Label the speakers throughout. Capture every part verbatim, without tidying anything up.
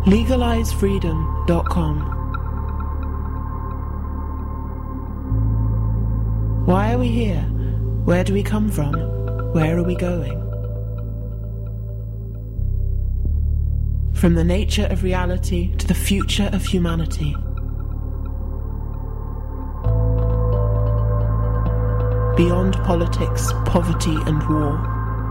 Speaker 1: legalize freedom dot com. Why are we here? Where do we come from? Where are we going? From the nature of reality to the future of humanity. Beyond politics, poverty and war.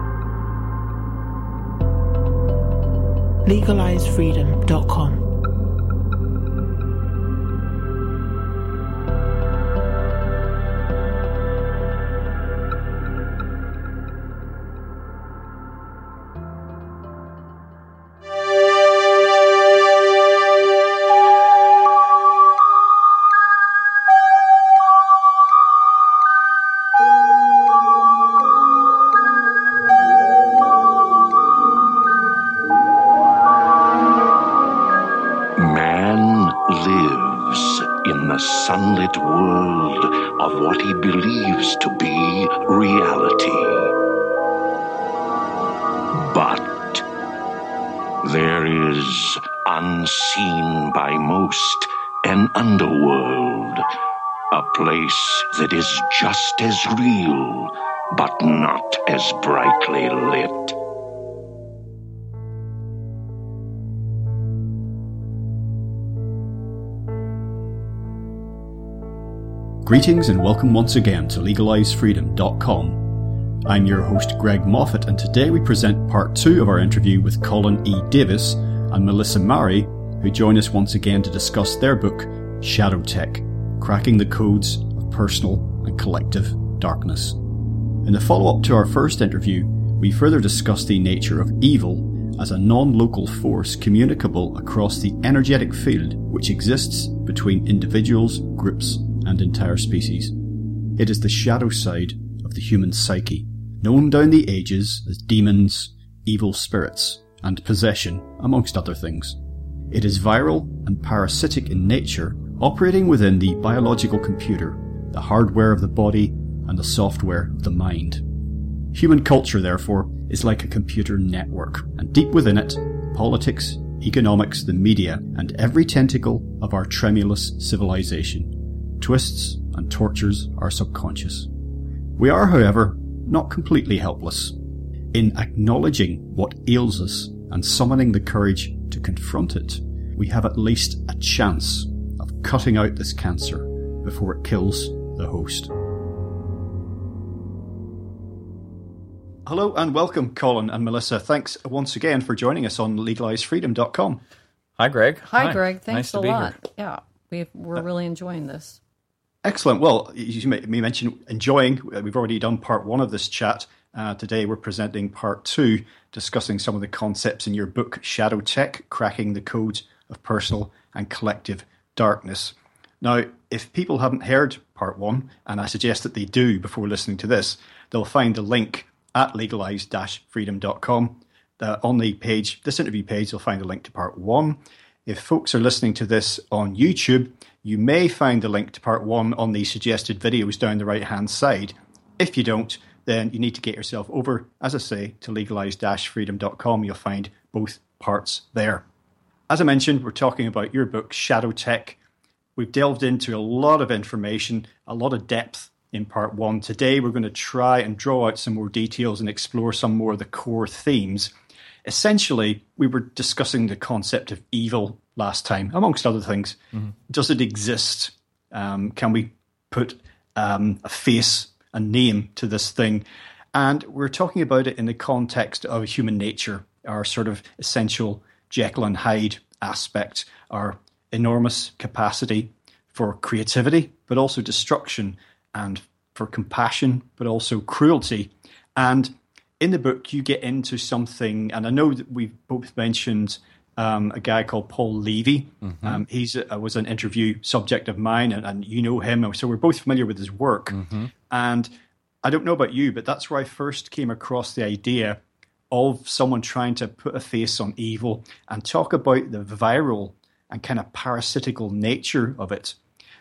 Speaker 1: legalize freedom dot com.
Speaker 2: Sunlit world of what he believes to be reality. But there is, unseen by most, an underworld, a place that is just as real, but not as brightly lit.
Speaker 3: Greetings and welcome once again to legalize freedom dot com. I'm your host Greg Moffat, and today we present part two of our interview with Colin E. Davis and Melissa Murray, who join us once again to discuss their book, Shadow Tech, Cracking the Codes of Personal and Collective Darkness. In the follow-up to our first interview, we further discuss the nature of evil as a non-local force communicable across the energetic field which exists between individuals, groups, and entire species. It is the shadow side of the human psyche, known down the ages as demons, evil spirits, and possession, amongst other things. It is viral and parasitic in nature, operating within the biological computer, the hardware of the body, and the software of the mind. Human culture, therefore, is like a computer network, and deep within it, politics, economics, the media, and every tentacle of our tremulous civilization twists and tortures our subconscious. We are, however, not completely helpless. In acknowledging what ails us and summoning the courage to confront it, we have at least a chance of cutting out this cancer before it kills the host. Hello and welcome, Colin and Melissa. Thanks once again for joining us on legalize freedom dot com.
Speaker 4: Hi, Greg.
Speaker 5: Hi, Hi. Greg. Thanks
Speaker 4: nice
Speaker 5: a
Speaker 4: to
Speaker 5: lot.
Speaker 4: Be here.
Speaker 5: Yeah, we we're really enjoying this.
Speaker 3: Excellent. Well, you may mention enjoying. We've already done part one of this chat. Uh, today we're presenting part two, discussing some of the concepts in your book, Shadow Tech, Cracking the Codes of Personal and Collective Darkness. Now, if people haven't heard part one, and I suggest that they do before listening to this, they'll find the link at legalize freedom dot com. Uh, on the page, this interview page, you'll find a link to part one. If folks are listening to this on YouTube, you may find the link to part one on the suggested videos down the right-hand side. If you don't, then you need to get yourself over, as I say, to legalize freedom dot com. You'll find both parts there. As I mentioned, we're talking about your book, Shadow Tech. We've delved into a lot of information, a lot of depth in part one. Today, we're going to try and draw out some more details and explore some more of the core themes. Essentially, we were discussing the concept of evil last time, amongst other things. Mm-hmm. Does it exist? Um, can we put um, a face, a name to this thing? And we're talking about it in the context of human nature, our sort of essential Jekyll and Hyde aspect, our enormous capacity for creativity, but also destruction, and for compassion, but also cruelty. And in the book, you get into something, and I know that we've both mentioned um, a guy called Paul Levy. Mm-hmm. Um, he's uh, was an interview subject of mine, and, and you know him, so we're both familiar with his work. Mm-hmm. And I don't know about you, but that's where I first came across the idea of someone trying to put a face on evil and talk about the viral and kind of parasitical nature of it.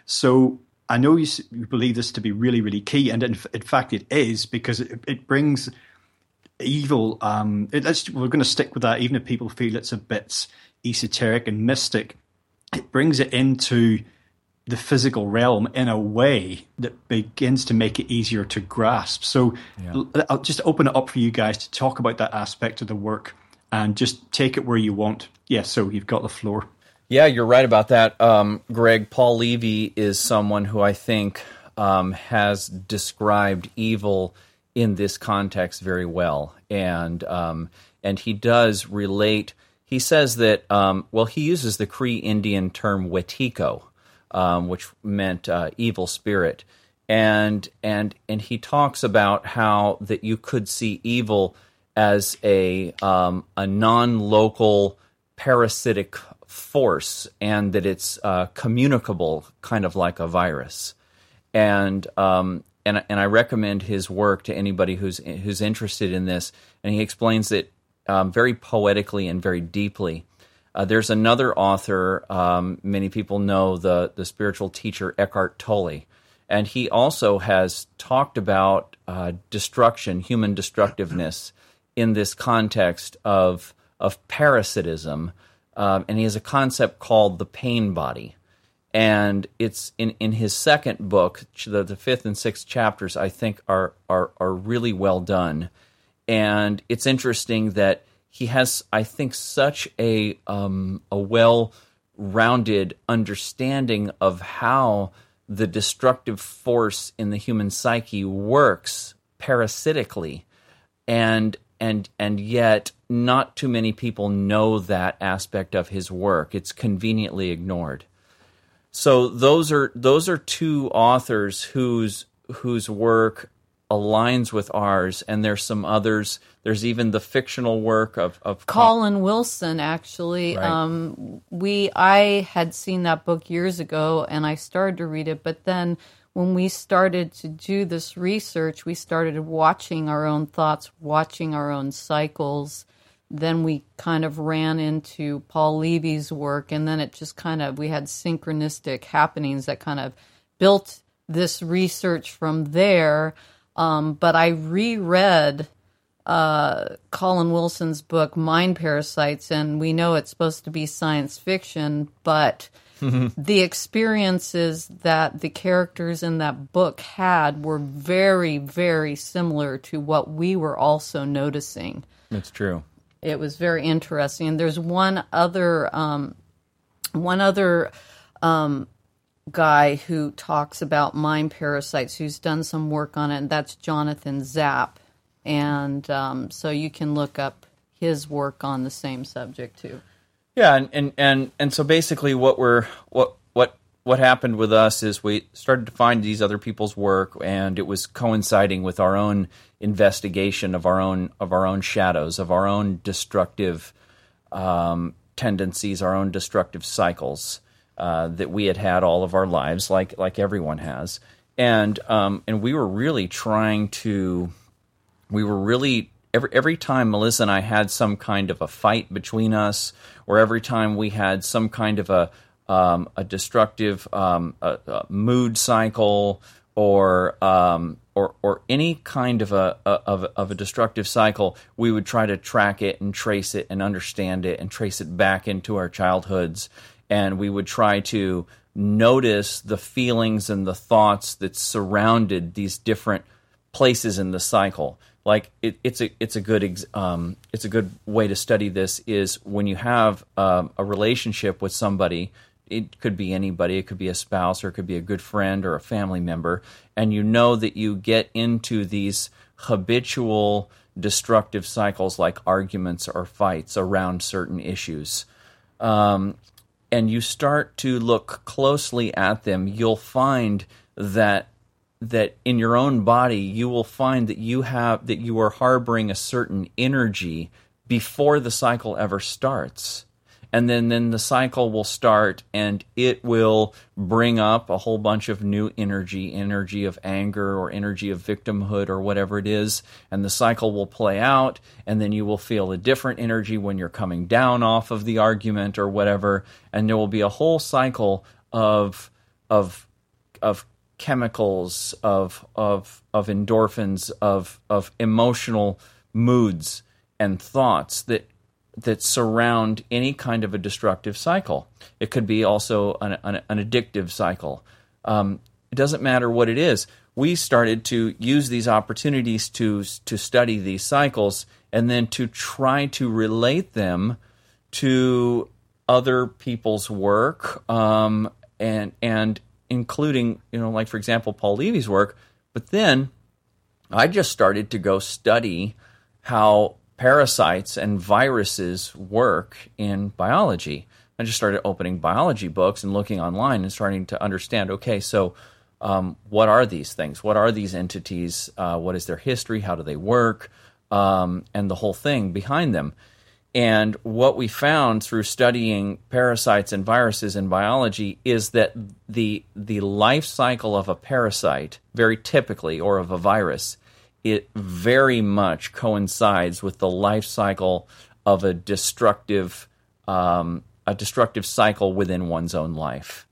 Speaker 3: So I know you, you believe this to be really, really key, and in, in fact it is, because it, it brings evil. Um, it, let's, we're going to stick with that, even if people feel it's a bit esoteric and mystic, it brings it into the physical realm in a way that begins to make it easier to grasp. So yeah. I'll just open it up for you guys to talk about that aspect of the work and just take it where you want. Yeah, so you've got the floor.
Speaker 4: Yeah, you're right about that, um, Greg. Paul Levy is someone who I think um, has described evil in this context very well. And um, and he does relate, he says that, um, well, he uses the Cree Indian term Wetiko, Um, which meant uh, evil spirit, and and and he talks about how that you could see evil as a um, a non-local parasitic force, and that it's uh, communicable, kind of like a virus. And um, and and I recommend his work to anybody who's who's interested in this. And he explains it um, very poetically and very deeply. Uh, there's another author, um, many people know the, the spiritual teacher Eckhart Tolle, and he also has talked about uh, destruction, human destructiveness, in this context of of parasitism, um, and he has a concept called the pain body. And it's in, in his second book, the, the fifth and sixth chapters, I think, are, are, are really well done. And it's interesting that he has, I think, such a um, a well-rounded understanding of how the destructive force in the human psyche works parasitically, and and and yet not too many people know that aspect of his work. It's conveniently ignored. So those are those are two authors whose whose work aligns with ours, and there's some others. There's even the fictional work of, of
Speaker 5: Colin Wilson, actually.
Speaker 4: Right.
Speaker 5: Um, we I had seen that book years ago, and I started to read it, but then when we started to do this research, we started watching our own thoughts, watching our own cycles. Then we kind of ran into Paul Levy's work, and then it just kind of, we had synchronistic happenings that kind of built this research from there. Um, but I reread uh, Colin Wilson's book, Mind Parasites, and we know it's supposed to be science fiction, but the experiences that the characters in that book had were very, very similar to what we were also noticing.
Speaker 4: It's true.
Speaker 5: It was very interesting. And there's one other, um, one other um, guy who talks about mind parasites, who's done some work on it, and that's Jonathan Zapp. And um, so you can look up his work on the same subject too.
Speaker 4: Yeah, and, and, and, and so basically what we're what what what happened with us is we started to find these other people's work, and it was coinciding with our own investigation of our own of our own shadows, of our own destructive um, tendencies, our own destructive cycles uh, that we had had all of our lives, like like everyone has, and um, and we were really trying to, we were really. Every every time Melissa and I had some kind of a fight between us, or every time we had some kind of a um, a destructive um, a, a mood cycle, or um, or or any kind of a, a of of a destructive cycle, we would try to track it and trace it and understand it and trace it back into our childhoods, and we would try to notice the feelings and the thoughts that surrounded these different places in the cycle. Like it, it's a it's a good ex, um, it's a good way to study this is when you have um, a relationship with somebody. It could be anybody. It could be a spouse, or it could be a good friend or a family member, and you know that you get into these habitual destructive cycles, like arguments or fights around certain issues, um, and you start to look closely at them. You'll find that. that in your own body, you will find that you have that you are harboring a certain energy before the cycle ever starts. And then, then the cycle will start, and it will bring up a whole bunch of new energy, energy of anger or energy of victimhood or whatever it is, and the cycle will play out, and then you will feel a different energy when you're coming down off of the argument or whatever, and there will be a whole cycle of of of chemicals, of of of endorphins, of of emotional moods and thoughts that that surround any kind of a destructive cycle. It could be also an, an, an addictive cycle. Um, it doesn't matter what it is. We started to use these opportunities to to study these cycles and then to try to relate them to other people's work, um, and and including, you know, like, for example, Paul Levy's work. But then I just started to go study how parasites and viruses work in biology. I just started opening biology books and looking online and starting to understand, okay, so um, what are these things? What are these entities? Uh, what is their history? How do they work? Um, and the whole thing behind them. And what we found through studying parasites and viruses in biology is that the the life cycle of a parasite, very typically, or of a virus, it very much coincides with the life cycle of a destructive um, a destructive cycle within one's own life.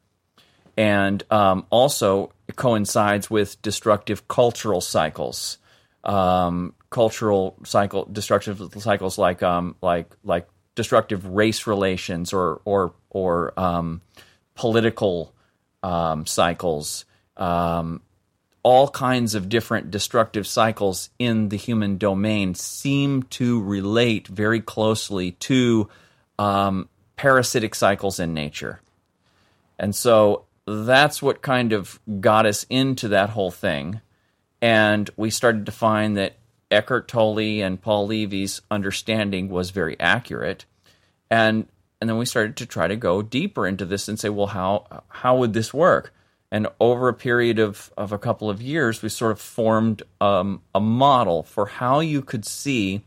Speaker 4: And um, also it coincides with destructive cultural cycles. Um, cultural cycle, destructive cycles like um, like like destructive race relations or or or um, political um, cycles, um, all kinds of different destructive cycles in the human domain seem to relate very closely to um, parasitic cycles in nature, and so that's what kind of got us into that whole thing. And we started to find that Eckhart Tolle and Paul Levy's understanding was very accurate. And and then we started to try to go deeper into this and say, well, how how would this work? And over a period of, of a couple of years, we sort of formed um, a model for how you could see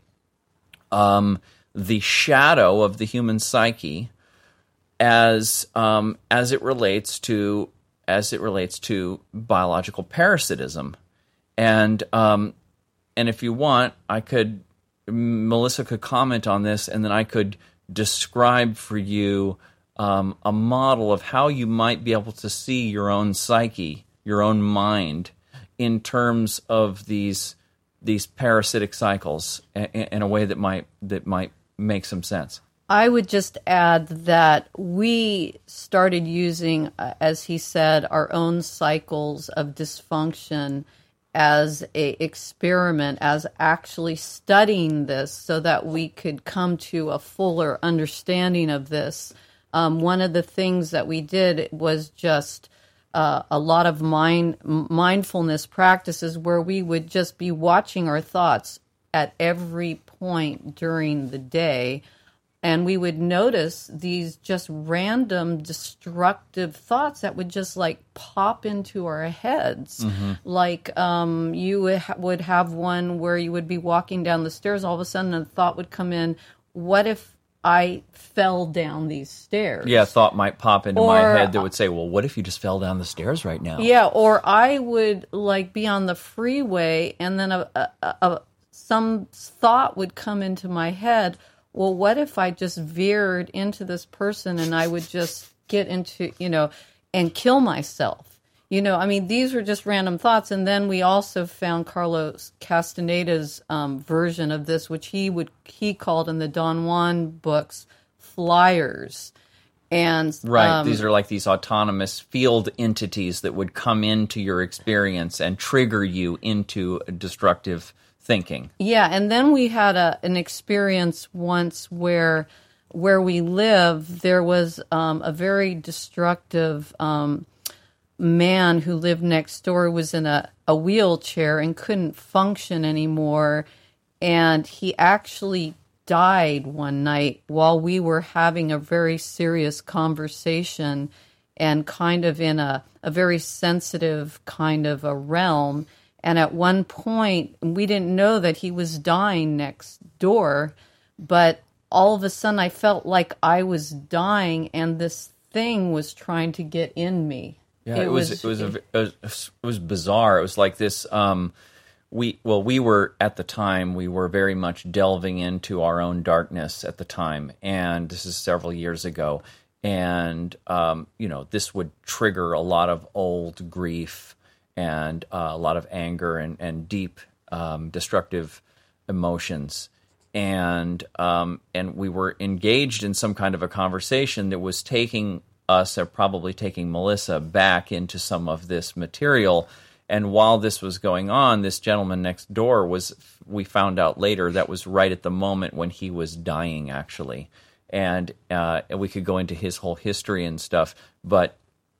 Speaker 4: um, the shadow of the human psyche as um, as it relates to as it relates to biological parasitism. And um, and if you want, I could, Melissa could comment on this, and then I could describe for you um, a model of how you might be able to see your own psyche, your own mind, in terms of these these parasitic cycles in, in a way that might that might make some sense.
Speaker 5: I would just add that we started using, uh, as he said, our own cycles of dysfunction as a experiment, as actually studying this so that we could come to a fuller understanding of this. Um, one of the things that we did was just uh, a lot of mind mindfulness practices where we would just be watching our thoughts at every point during the day. And we would notice these just random destructive thoughts that would just like pop into our heads. Mm-hmm. Like um, you would, ha- would have one where you would be walking down the stairs. All of a sudden a thought would come in, what if I fell down these stairs?
Speaker 4: Yeah, a thought might pop into
Speaker 5: or,
Speaker 4: my head that would say, well, what if you just fell down the stairs right now?
Speaker 5: Yeah, or I would like be on the freeway and then a, a, a, some thought would come into my head, well, what if I just veered into this person and I would just get into, you know, and kill myself? You know, I mean, these were just random thoughts. And then we also found Carlos Castaneda's um, version of this, which he would he called in the Don Juan books flyers. And
Speaker 4: right,
Speaker 5: um,
Speaker 4: these are like these autonomous field entities that would come into your experience and trigger you into destructive thinking.
Speaker 5: Yeah, and then we had a, an experience once where where we live, there was um, a very destructive um, man who lived next door, was in a, a wheelchair and couldn't function anymore. And he actually died one night while we were having a very serious conversation and kind of in a, a very sensitive kind of a realm. And at one point, we didn't know that he was dying next door, but all of a sudden I felt like I was dying and this thing was trying to get in me.
Speaker 4: Yeah, it, it was, was it was a, it was it was bizarre. It was like this. Um, we well, we were at the time we were very much delving into our own darkness at the time, and this is several years ago. And um, you know, this would trigger a lot of old grief and uh, a lot of anger and and deep um, destructive emotions. and um, and we were engaged in some kind of a conversation that was taking us, or probably taking Melissa, back into some of this material. And while this was going on, this gentleman next door was, we found out later, that was right at the moment when he was dying, actually. And, uh, and we could go into his whole history and stuff, but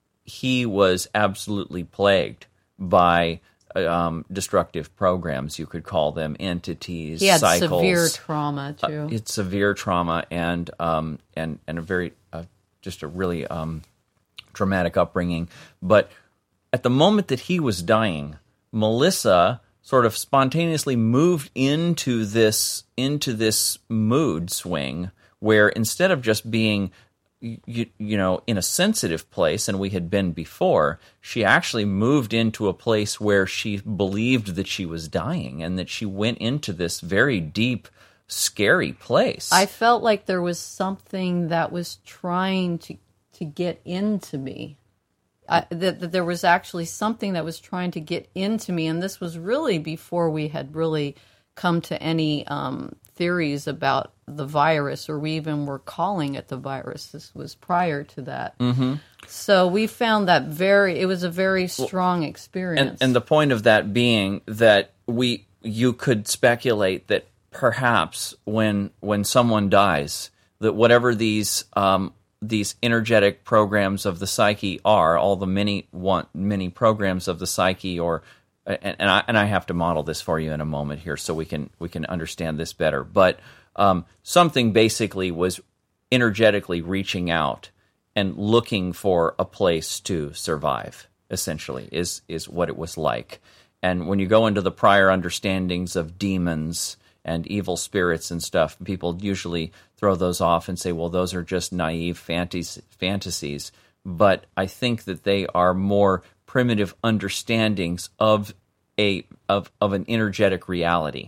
Speaker 4: he was absolutely plagued by um, destructive programs, you could call them, entities,
Speaker 5: he had
Speaker 4: cycles.
Speaker 5: severe trauma, too.
Speaker 4: Uh, it's severe trauma and, um, and, and a very, uh, just a really um, dramatic upbringing. But at the moment that he was dying, Melissa sort of spontaneously moved into this into this mood swing where instead of just being, you, you know, in a sensitive place, and we had been before, she actually moved into a place where she believed that she was dying, and that she went into this very deep, scary place.
Speaker 5: I felt like there was something that was trying to to get into me. I, that, that there was actually something that was trying to get into me, and this was really before we had really come to any um, theories about the virus, or we even were calling it the virus. This was prior to that. Mm-hmm. So we found that very, it was a very strong experience.
Speaker 4: And, and the point of that being that we, you could speculate that perhaps when when someone dies, that whatever these um, these energetic programs of the psyche are, all the many one many programs of the psyche, or and, and I and I have to model this for you in a moment here, so we can we can understand this better. But um, something basically was energetically reaching out and looking for a place to survive. Essentially, is is what it was like. And when you go into the prior understandings of demons and evil spirits and stuff, people usually throw those off and say, well, those are just naive fantas- fantasies. But I think that they are more primitive understandings of a of of an energetic reality.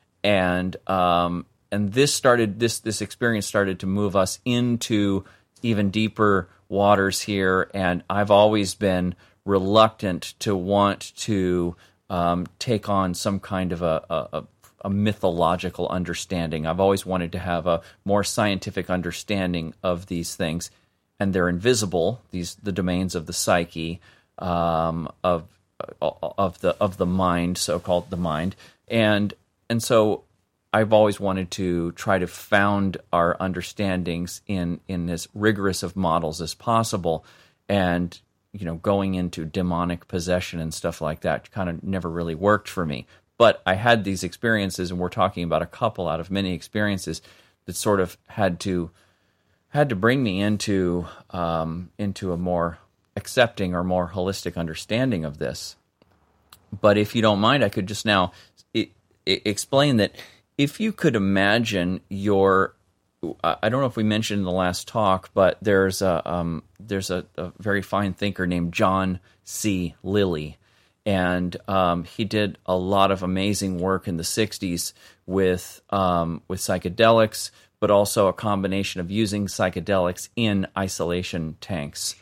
Speaker 4: And um, and this started this this experience started to move us into even deeper waters here. And I've always been reluctant to want to um, take on some kind of a, a, a a mythological understanding. I've always wanted to have a more scientific understanding of these things, and they're invisible. These the domains of the psyche, um, of of the of the mind, so-called the mind, and and so I've always wanted to try to found our understandings in in as rigorous of models as possible, and you know, going into demonic possession and stuff like that kind of never really worked for me. But I had these experiences, and we're talking about a couple out of many experiences that sort of had to had to bring me into um, into a more accepting or more holistic understanding of this. But if you don't mind, I could just now I- I explain that if you could imagine your, I don't know if we mentioned in the last talk, but there's a um, there's a, a very fine thinker named John C. Lilly. And um, he did a lot of amazing work in the sixties with um, with psychedelics, but also a combination of using psychedelics in isolation tanks,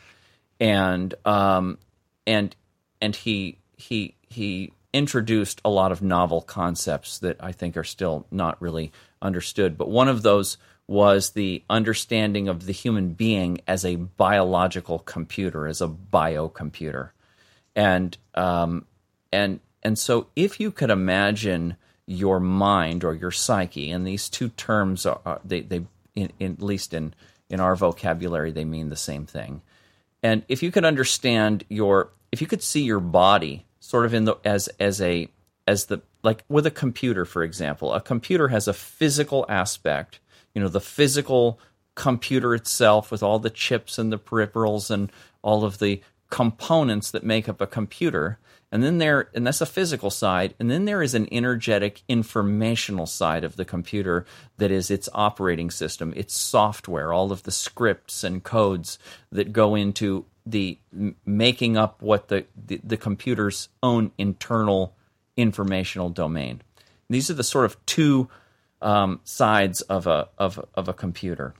Speaker 4: and um, and and he he he introduced a lot of novel concepts that I think are still not really understood. But one of those was the understanding of the human being as a biological computer, as a biocomputer. And um, and and so, if you could imagine your mind or your psyche, and these two terms are, are they they in, in, at least in in our vocabulary they mean the same thing. And if you could understand your, if you could see your body sort of in the as as a as the like with a computer, for example, a computer has a physical aspect. You know, the physical computer itself with all the chips and the peripherals and all of the components that make up a computer, and then there, and that's a physical side, and then there is an energetic informational side of the computer that is its operating system, its software, all of the scripts and codes that go into the making up what the, the, the computer's own internal informational domain. These are the sort of two um, sides of a of of a computer,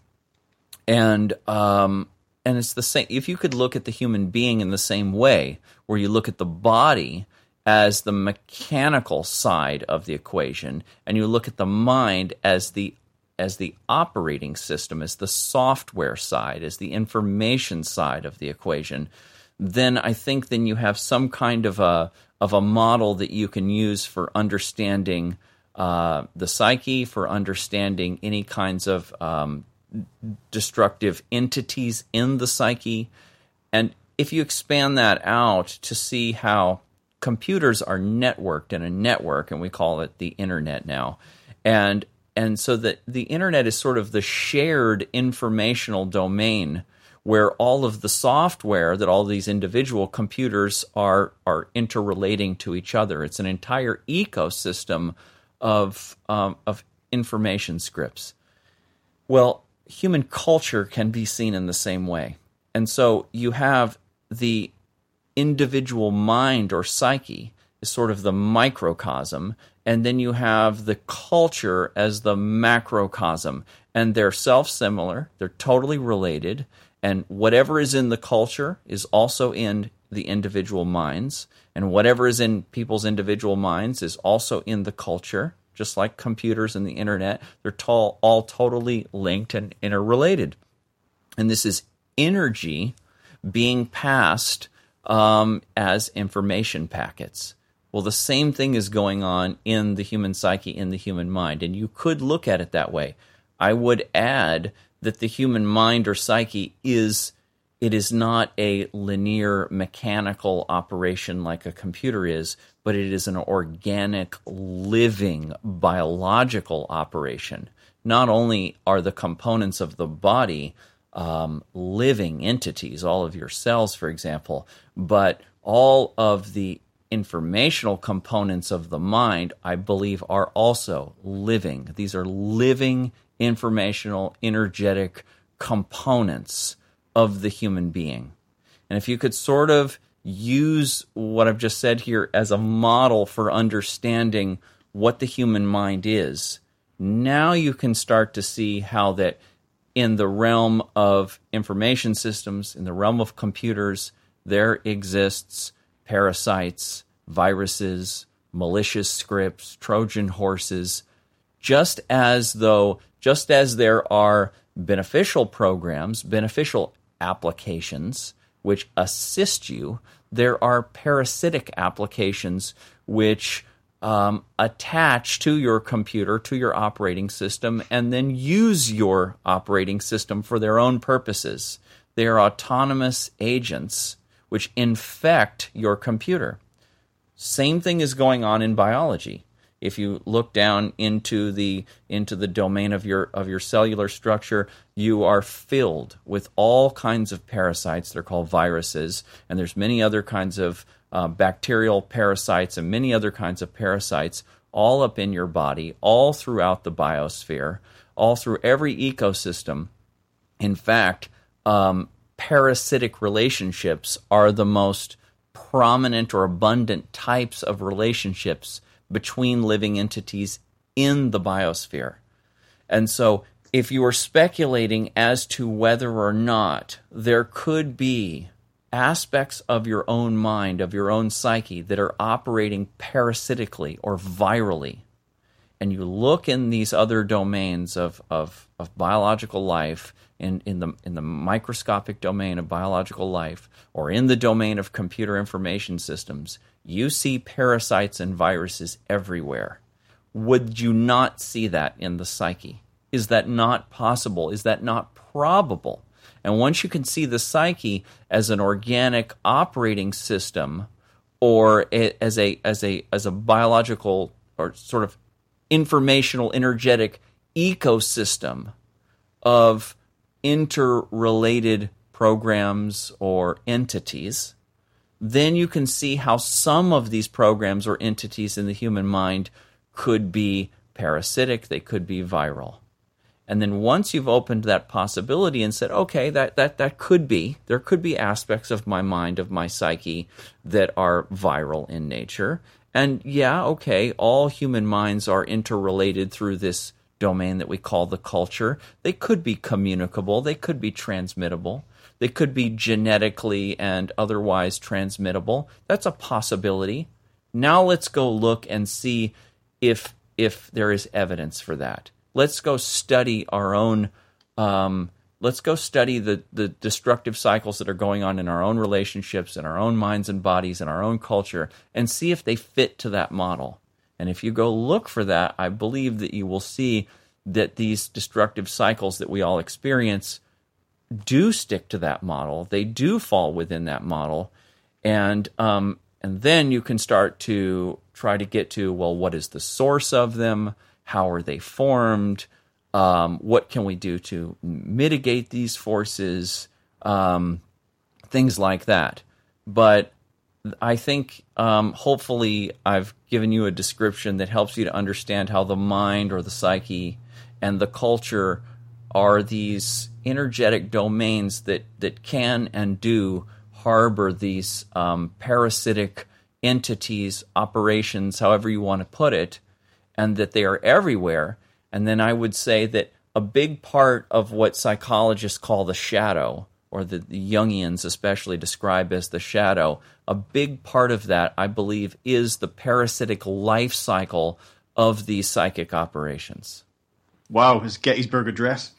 Speaker 4: and um, And it's the same. If you could look at the human being in the same way, where you look at the body as the mechanical side of the equation, and you look at the mind as the as the operating system, as the software side, as the information side of the equation, then I think then you have some kind of a of a model that you can use for understanding uh, the psyche, for understanding any kinds of um, destructive entities in the psyche. And if you expand that out to see how computers are networked in a network, and we call it the internet now, and and so that the internet is sort of the shared informational domain where all of the software that all these individual computers are are interrelating to each other. It's an entire ecosystem of um, of information scripts. Well, human culture can be seen in the same way. And so you have the individual mind or psyche is sort of the microcosm, and then you have the culture as the macrocosm. And they're self-similar, they're totally related, and whatever is in the culture is also in the individual minds, and whatever is in people's individual minds is also in the culture, just like computers and the internet. They're to- all totally linked and interrelated. And this is energy being passed um, as information packets. Well, the same thing is going on in the human psyche, in the human mind, and you could look at it that way. I would add that the human mind or psyche is, it is not a linear mechanical operation like a computer is, but it is an organic, living, biological operation. Not only are the components of the body um, living entities, all of your cells, for example, but all of the informational components of the mind, I believe, are also living. These are living, informational, energetic components of the human being. And if you could sort of use what I've just said here as a model for understanding what the human mind is, now you can start to see how that in the realm of information systems, in the realm of computers, there exists parasites, viruses, malicious scripts, Trojan horses, just as though, just as there are beneficial programs, beneficial applications which assist you, there are parasitic applications which um, attach to your computer, to your operating system, and then use your operating system for their own purposes. They are autonomous agents which infect your computer. Same thing is going on in biology. If you look down into the into the domain of your of your cellular structure, you are filled with all kinds of parasites. They're called viruses, and there's many other kinds of uh, bacterial parasites and many other kinds of parasites all up in your body, all throughout the biosphere, all through every ecosystem. In fact, um, parasitic relationships are the most prominent or abundant types of relationships between living entities in the biosphere. And so if you are speculating as to whether or not there could be aspects of your own mind, of your own psyche, that are operating parasitically or virally, and you look in these other domains of, of, of biological life, in, in the in the microscopic domain of biological life, or in the domain of computer information systems, you see parasites and viruses everywhere. Would you not see that in the psyche? Is that not possible? Is that not probable? And once you can see the psyche as an organic operating system, or as a as a as a biological or sort of informational, energetic ecosystem of interrelated programs or entities, then you can see how some of these programs or entities in the human mind could be parasitic, they could be viral. And then once you've opened that possibility and said, okay, that, that, that could be, there could be aspects of my mind, of my psyche, that are viral in nature. And yeah, okay, all human minds are interrelated through this domain that we call the culture. They could be communicable, they could be transmittable, they could be genetically and otherwise transmittable. That's a possibility. Now let's go look and see if if there is evidence for that. Let's go study our own. Um, let's go study the the destructive cycles that are going on in our own relationships, in our own minds and bodies, in our own culture, and see if they fit to that model. And if you go look for that, I believe that you will see that these destructive cycles that we all experience do stick to that model. They do fall within that model, and um, and then you can start to try to get to, well, what is the source of them? How are they formed? Um, what can we do to mitigate these forces? Um, things like that. But I think um, hopefully I've given you a description that helps you to understand how the mind or the psyche and the culture are these energetic domains that, that can and do harbor these um, parasitic entities, operations, however you want to put it, and that they are everywhere. And then I would say that a big part of what psychologists call the shadow, or the, the Jungians especially describe as the shadow, a big part of that, I believe, is the parasitic life cycle of these psychic operations.
Speaker 3: Wow, his Gettysburg Address.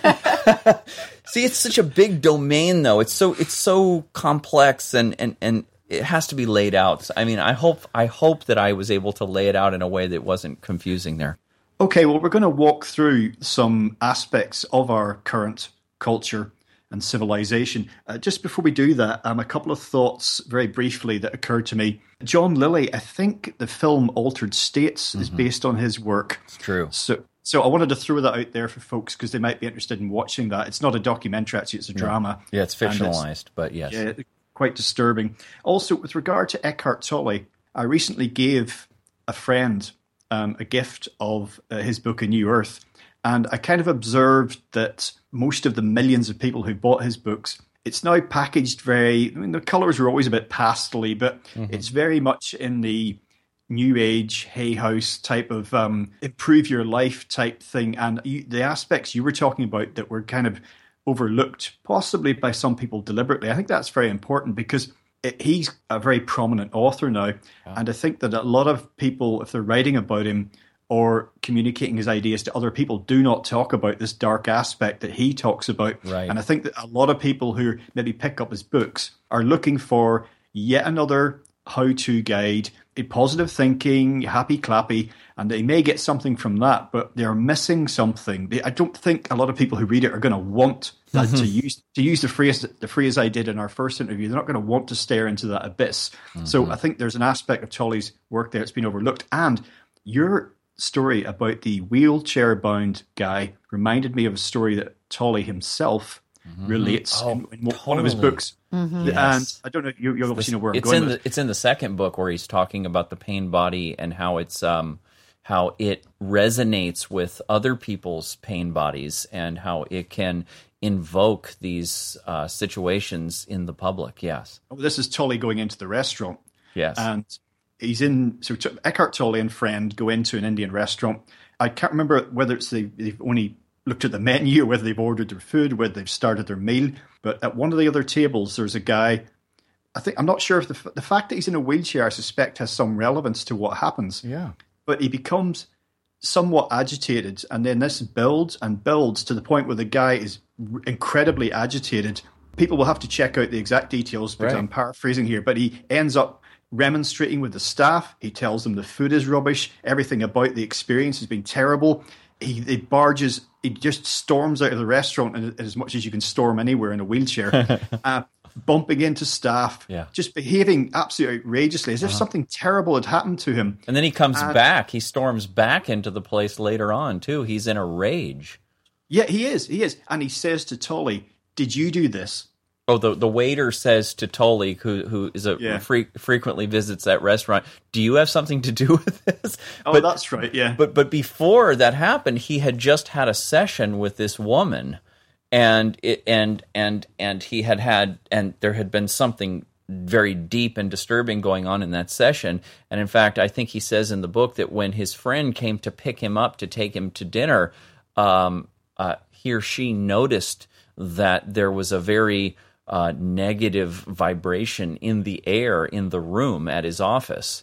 Speaker 4: See, it's such a big domain, though. It's so it's so complex, and, and, and it has to be laid out. I mean, I hope I hope that I was able to lay it out in a way that wasn't confusing there.
Speaker 3: Okay, well, we're going to walk through some aspects of our current culture and civilization. Uh, just before we do that, um, a couple of thoughts very briefly that occurred to me. John Lilly, I think the film Altered States mm-hmm. is based on his work.
Speaker 4: It's true.
Speaker 3: So so I wanted to throw that out there for folks because they might be interested in watching that. It's not a documentary, actually, it's a drama.
Speaker 4: Yeah, it's fictionalized, it's, but yes.
Speaker 3: Yeah, quite disturbing. Also, with regard to Eckhart Tolle, I recently gave a friend um, a gift of uh, his book, A New Earth. And I kind of observed that most of the millions of people who bought his books, it's now packaged very, I mean, the colors were always a bit pastel-y, but mm-hmm. it's very much in the new age, Hay House type of um, improve your life type thing. And you, the aspects you were talking about that were kind of overlooked, possibly by some people deliberately, I think that's very important because it, he's a very prominent author now. Yeah. And I think that a lot of people, if they're writing about him, or communicating his ideas to other people, do not talk about this dark aspect that he talks about.
Speaker 4: Right.
Speaker 3: And I think that a lot of people who maybe pick up his books are looking for yet another how-to guide, a positive thinking, happy clappy, and they may get something from that, but they're missing something. They, I don't think a lot of people who read it are going to want that mm-hmm. to use to use the phrase the phrase I did in our first interview. They're not going to want to stare into that abyss. Mm-hmm. So I think there's an aspect of Tolle's work there that's been overlooked. And your story about the wheelchair-bound guy reminded me of a story that Tolle himself mm-hmm. relates
Speaker 4: oh,
Speaker 3: in, in
Speaker 4: totally.
Speaker 3: one of his books.
Speaker 5: Mm-hmm.
Speaker 3: Yes. And I don't know, you, you obviously
Speaker 4: this,
Speaker 3: know where I'm
Speaker 4: it's
Speaker 3: going
Speaker 4: in
Speaker 3: with
Speaker 4: the, It's in the second book where he's talking about the pain body and how it's um, how it resonates with other people's pain bodies and how it can invoke these uh, situations in the public. Yes.
Speaker 3: Oh, this is Tolle going into the restaurant.
Speaker 4: Yes.
Speaker 3: And he's in, so Eckhart Tolle and friend go into an Indian restaurant. I can't remember whether it's they, they've only looked at the menu or whether they've ordered their food, whether they've started their meal. But at one of the other tables, there's a guy, I think, I'm not sure if the, the fact that he's in a wheelchair, I suspect, has some relevance to what happens.
Speaker 4: Yeah.
Speaker 3: But he becomes somewhat agitated, and then this builds and builds to the point where the guy is incredibly agitated. People will have to check out the exact details because right. I'm paraphrasing here, but he ends up remonstrating with the staff. He tells them the food is rubbish. Everything about the experience has been terrible. He, he barges, he just storms out of the restaurant as much as you can storm anywhere in a wheelchair, uh, bumping into staff,
Speaker 4: yeah.
Speaker 3: just behaving absolutely outrageously as if uh-huh. something terrible had happened to him.
Speaker 4: And then he comes
Speaker 3: and,
Speaker 4: back. He storms back into the place later on, too. He's in a rage.
Speaker 3: Yeah, he is. He is. And he says to Tolle, "Did you do this?"
Speaker 4: Oh, the the waiter says to Tolle, who who is a
Speaker 3: yeah.
Speaker 4: fre- frequently visits that restaurant, "Do you have something to do with this?"
Speaker 3: Oh,
Speaker 4: but,
Speaker 3: that's right. Yeah.
Speaker 4: But but before that happened, he had just had a session with this woman, and it, and and and he had had and there had been something very deep and disturbing going on in that session. And in fact, I think he says in the book that when his friend came to pick him up to take him to dinner, um, uh, he or she noticed that there was a very Uh, negative vibration in the air in the room at his office.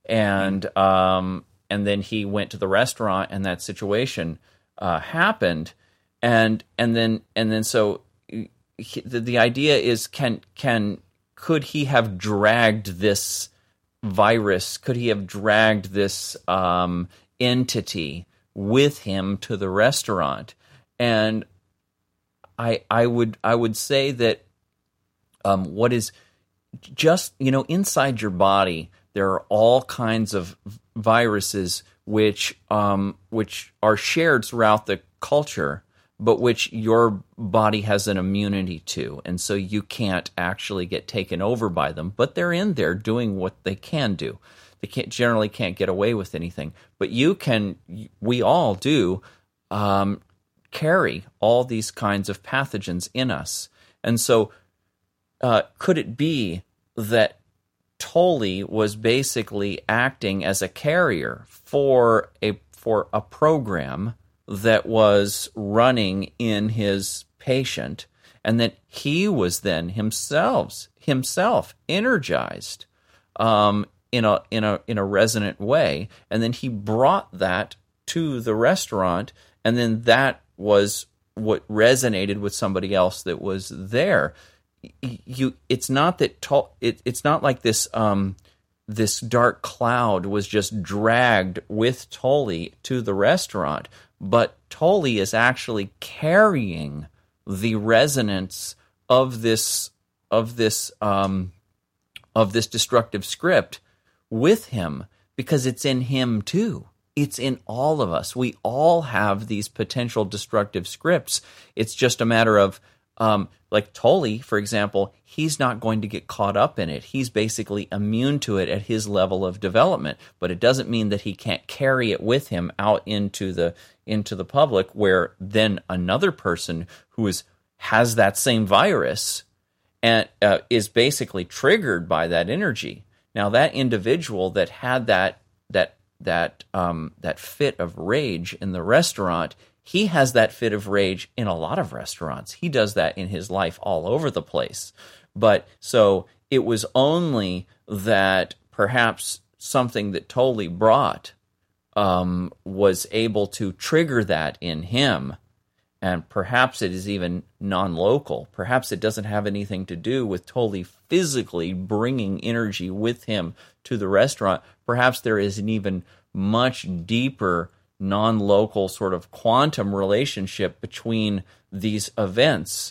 Speaker 4: and um, and then he went to the restaurant, and that situation uh, happened, and and then and then so he, the, the idea is can can could he have dragged this virus? Could he have dragged this um, entity with him to the restaurant? And I I would I would say that um, what is just, you know, inside your body, there are all kinds of viruses which um, which are shared throughout the culture, but which your body has an immunity to, and so you can't actually get taken over by them. But they're in there doing what they can do. They can't generally can't get away with anything, but you can. We all do. Um, carry all these kinds of pathogens in us. And so uh, could it be that Tolley was basically acting as a carrier for a for a program that was running in his patient, and that he was then himself himself energized um, in a in a in a resonant way, and then he brought that to the restaurant, and then that was what resonated with somebody else that was there. You, it's not that to, it, it's not like this um, this dark cloud was just dragged with Tolley to the restaurant, but Tolley is actually carrying the resonance of this of this um, of this destructive script with him, because it's in him too. It's in all of us. We all have these potential destructive scripts. It's just a matter of, um, like Tolley, for example, he's not going to get caught up in it. He's basically immune to it at his level of development. But it doesn't mean that he can't carry it with him out into the into the public, where then another person who is has that same virus and uh, is basically triggered by that energy. Now, that individual that had that that that um, that fit of rage in the restaurant, he has that fit of rage in a lot of restaurants. He does that in his life all over the place. But so it was only that perhaps something that Tolley brought um, was able to trigger that in him. And perhaps it is even non-local. Perhaps it doesn't have anything to do with Tolley physically bringing energy with him to the restaurant. Perhaps there is an even much deeper non-local sort of quantum relationship between these events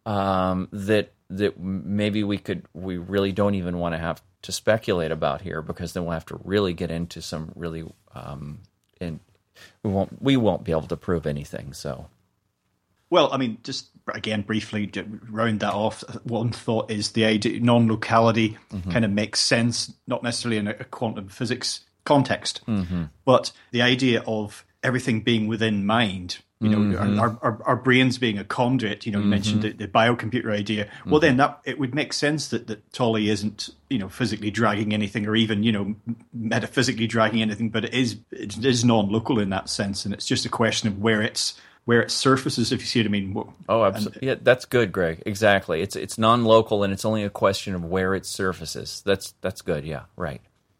Speaker 4: um, that that maybe we could we really don't even want to have to speculate about here, because then we'll have to really get into some really um, and we won't we won't be able to prove anything. So.
Speaker 3: Well, I mean, just again, briefly to round that off, one thought is the idea non-locality mm-hmm. kind of makes sense, not necessarily in a quantum physics context, mm-hmm. but the idea of everything being within mind, you know, mm-hmm. our, our, our brains being a conduit, you know, you mm-hmm. mentioned the, the biocomputer idea. Mm-hmm. Well, then that it would make sense that, that Tolley isn't, you know, physically dragging anything, or even, you know, metaphysically dragging anything, but it is, it is non-local in that sense, and it's just a question of where it's where it surfaces, if you see what I mean.
Speaker 4: Oh, absolutely. Yeah, that's good, Greg. Exactly. It's it's non-local, and it's only a question of where it surfaces. That's that's good. Yeah, right.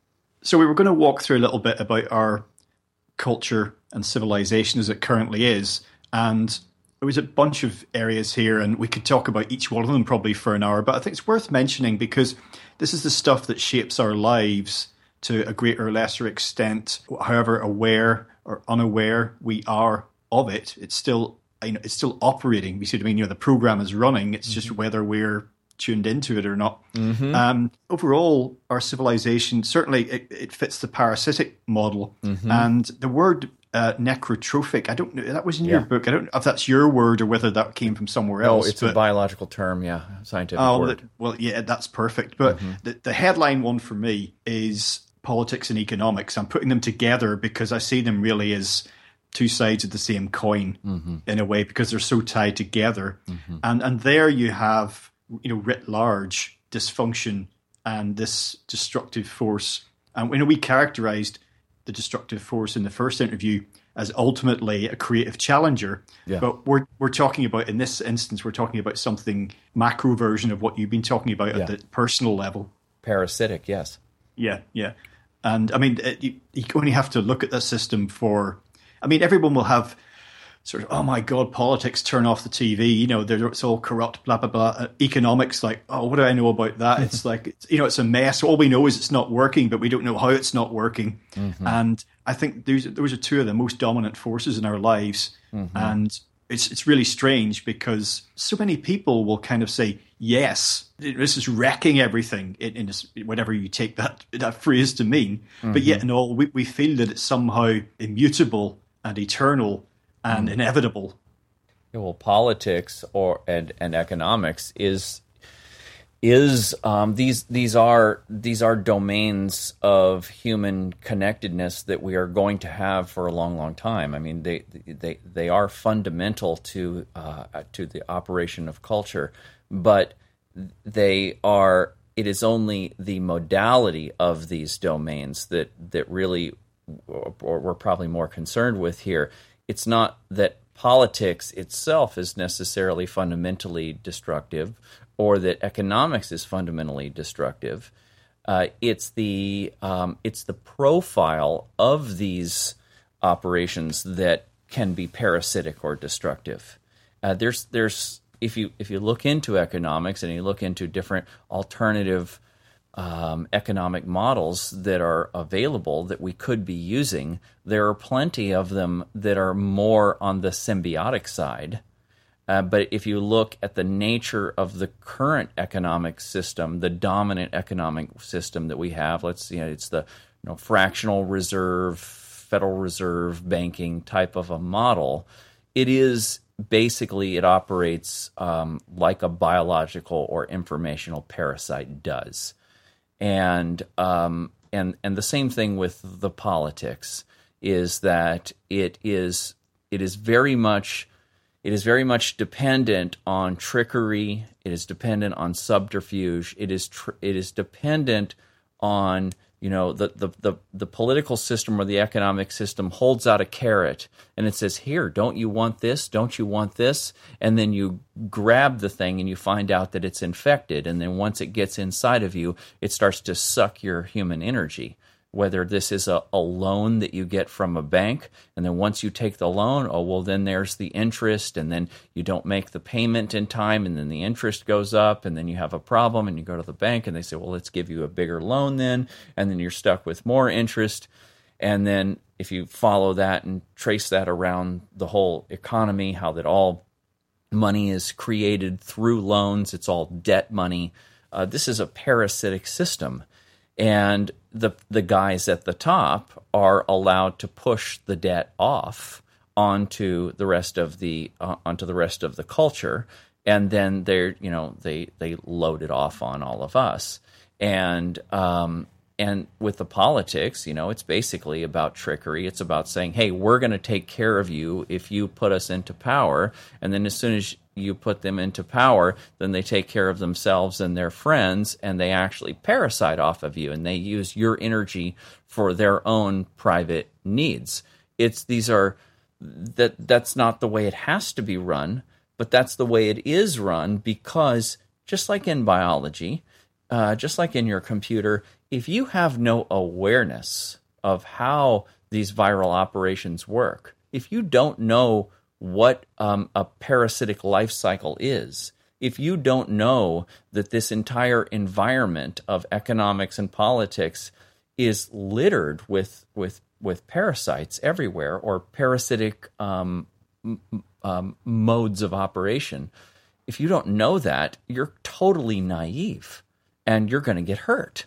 Speaker 3: So we were going to walk through a little bit about our culture and civilization as it currently is, and there was a bunch of areas here, and we could talk about each one of them probably for an hour, but I think it's worth mentioning because this is the stuff that shapes our lives to a greater or lesser extent, however aware or unaware we are of it. It's still, you know, it's still operating. We see what I mean. You know, the program is running. It's mm-hmm. just whether we're tuned into it or not. Mm-hmm. Um, overall, our civilization certainly it, it fits the parasitic model, mm-hmm. and the word uh, necrotrophic. I don't know. That was in yeah. your book. I don't know if that's your word or whether that came from somewhere
Speaker 4: no,
Speaker 3: else.
Speaker 4: No, it's but, a biological term. Yeah, scientific
Speaker 3: oh,
Speaker 4: word.
Speaker 3: The, well, yeah, that's perfect. But mm-hmm. the, the headline one for me is politics and economics. I'm putting them together because I see them really as two sides of the same coin mm-hmm. in a way, because they're so tied together. Mm-hmm. And and there you have, you know, writ large dysfunction and this destructive force. And you know, we characterized the destructive force in the first interview as ultimately a creative challenger. Yeah. But we're we're talking about, in this instance, we're talking about something macro version of what you've been talking about yeah. at the personal level.
Speaker 4: Parasitic, yes.
Speaker 3: Yeah, yeah. And I mean, it, you, you only have to look at the system for, I mean, everyone will have sort of, oh my God, politics, turn off the T V, you know, they're, it's all corrupt, blah, blah, blah. Uh, economics, like, oh, what do I know about that? It's like, it's, you know, it's a mess. All we know is it's not working, but we don't know how it's not working. Mm-hmm. And I think those, those are two of the most dominant forces in our lives. Mm-hmm. And it's it's really strange because so many people will kind of say, yes, this is wrecking everything, in, in this, whatever you take that, that phrase to mean. Mm-hmm. But yet in all, we, we feel that it's somehow immutable and eternal and mm. inevitable.
Speaker 4: Yeah, well, politics or and, and economics is is um, these these are these are domains of human connectedness that we are going to have for a long, long time. I mean, they they they are fundamental to uh, to the operation of culture, but they are. It is only the modality of these domains that that really, or we're probably more concerned with here. It's not that politics itself is necessarily fundamentally destructive or that economics is fundamentally destructive. Uh, it's the um, it's the profile of these operations that can be parasitic or destructive. Uh, there's there's if you if you look into economics and you look into different alternative Um, economic models that are available that we could be using, there are plenty of them that are more on the symbiotic side. Uh, but if you look at the nature of the current economic system, the dominant economic system that we have, let's see, you know, it's the you know, fractional reserve, Federal Reserve banking type of a model. It is basically, it operates um, like a biological or informational parasite does. And um, and and the same thing with the politics is that it is it is very much it is very much dependent on trickery. It is dependent on subterfuge. It is tr- it is dependent on you know the, the the the political system or the economic system holds out a carrot and it says, here, don't you want this? Don't you want this? And then you grab the thing and you find out that it's infected. And then once it gets inside of you, it starts to suck your human energy. Whether this is a, a loan that you get from a bank, and then once you take the loan, oh, well, then there's the interest, and then you don't make the payment in time, and then the interest goes up, and then you have a problem, and you go to the bank, and they say, well, let's give you a bigger loan then, and then you're stuck with more interest. And then if you follow that and trace that around the whole economy, how that all money is created through loans, it's all debt money, uh, this is a parasitic system. And the the guys at the top are allowed to push the debt off onto the rest of the uh, onto the rest of the culture, and then they're you know they they load it off on all of us. And um, and with the politics, you know, it's basically about trickery. It's about saying, hey, we're going to take care of you if you put us into power, and then as soon as you put them into power, then they take care of themselves and their friends, and they actually parasite off of you, and they use your energy for their own private needs. It's these are that that's not the way it has to be run, but that's the way it is run because just like in biology, uh, just like in your computer, if you have no awareness of how these viral operations work, if you don't know what um, a parasitic life cycle is, if you don't know that this entire environment of economics and politics is littered with with with parasites everywhere, or parasitic um, um, modes of operation, if you don't know that, you're totally naive, and you're going to get hurt.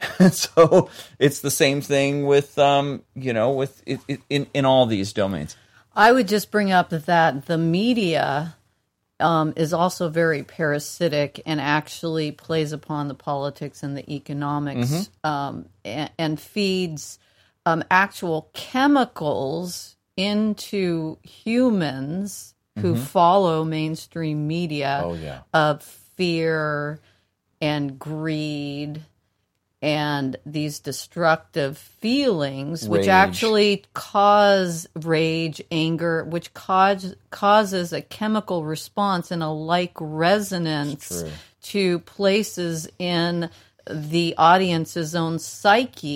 Speaker 4: So it's the same thing with um, you know with it, it, in in all these domains.
Speaker 5: I would just bring up that the media um, is also very parasitic and actually plays upon the politics and the economics mm-hmm. um, and, and feeds um, actual chemicals into humans who mm-hmm. follow mainstream media
Speaker 4: oh, yeah.
Speaker 5: of fear and greed and these destructive feelings, which
Speaker 4: rage.
Speaker 5: actually cause rage, anger, which cause, causes a chemical response and a like resonance to places in the audience's own psyche.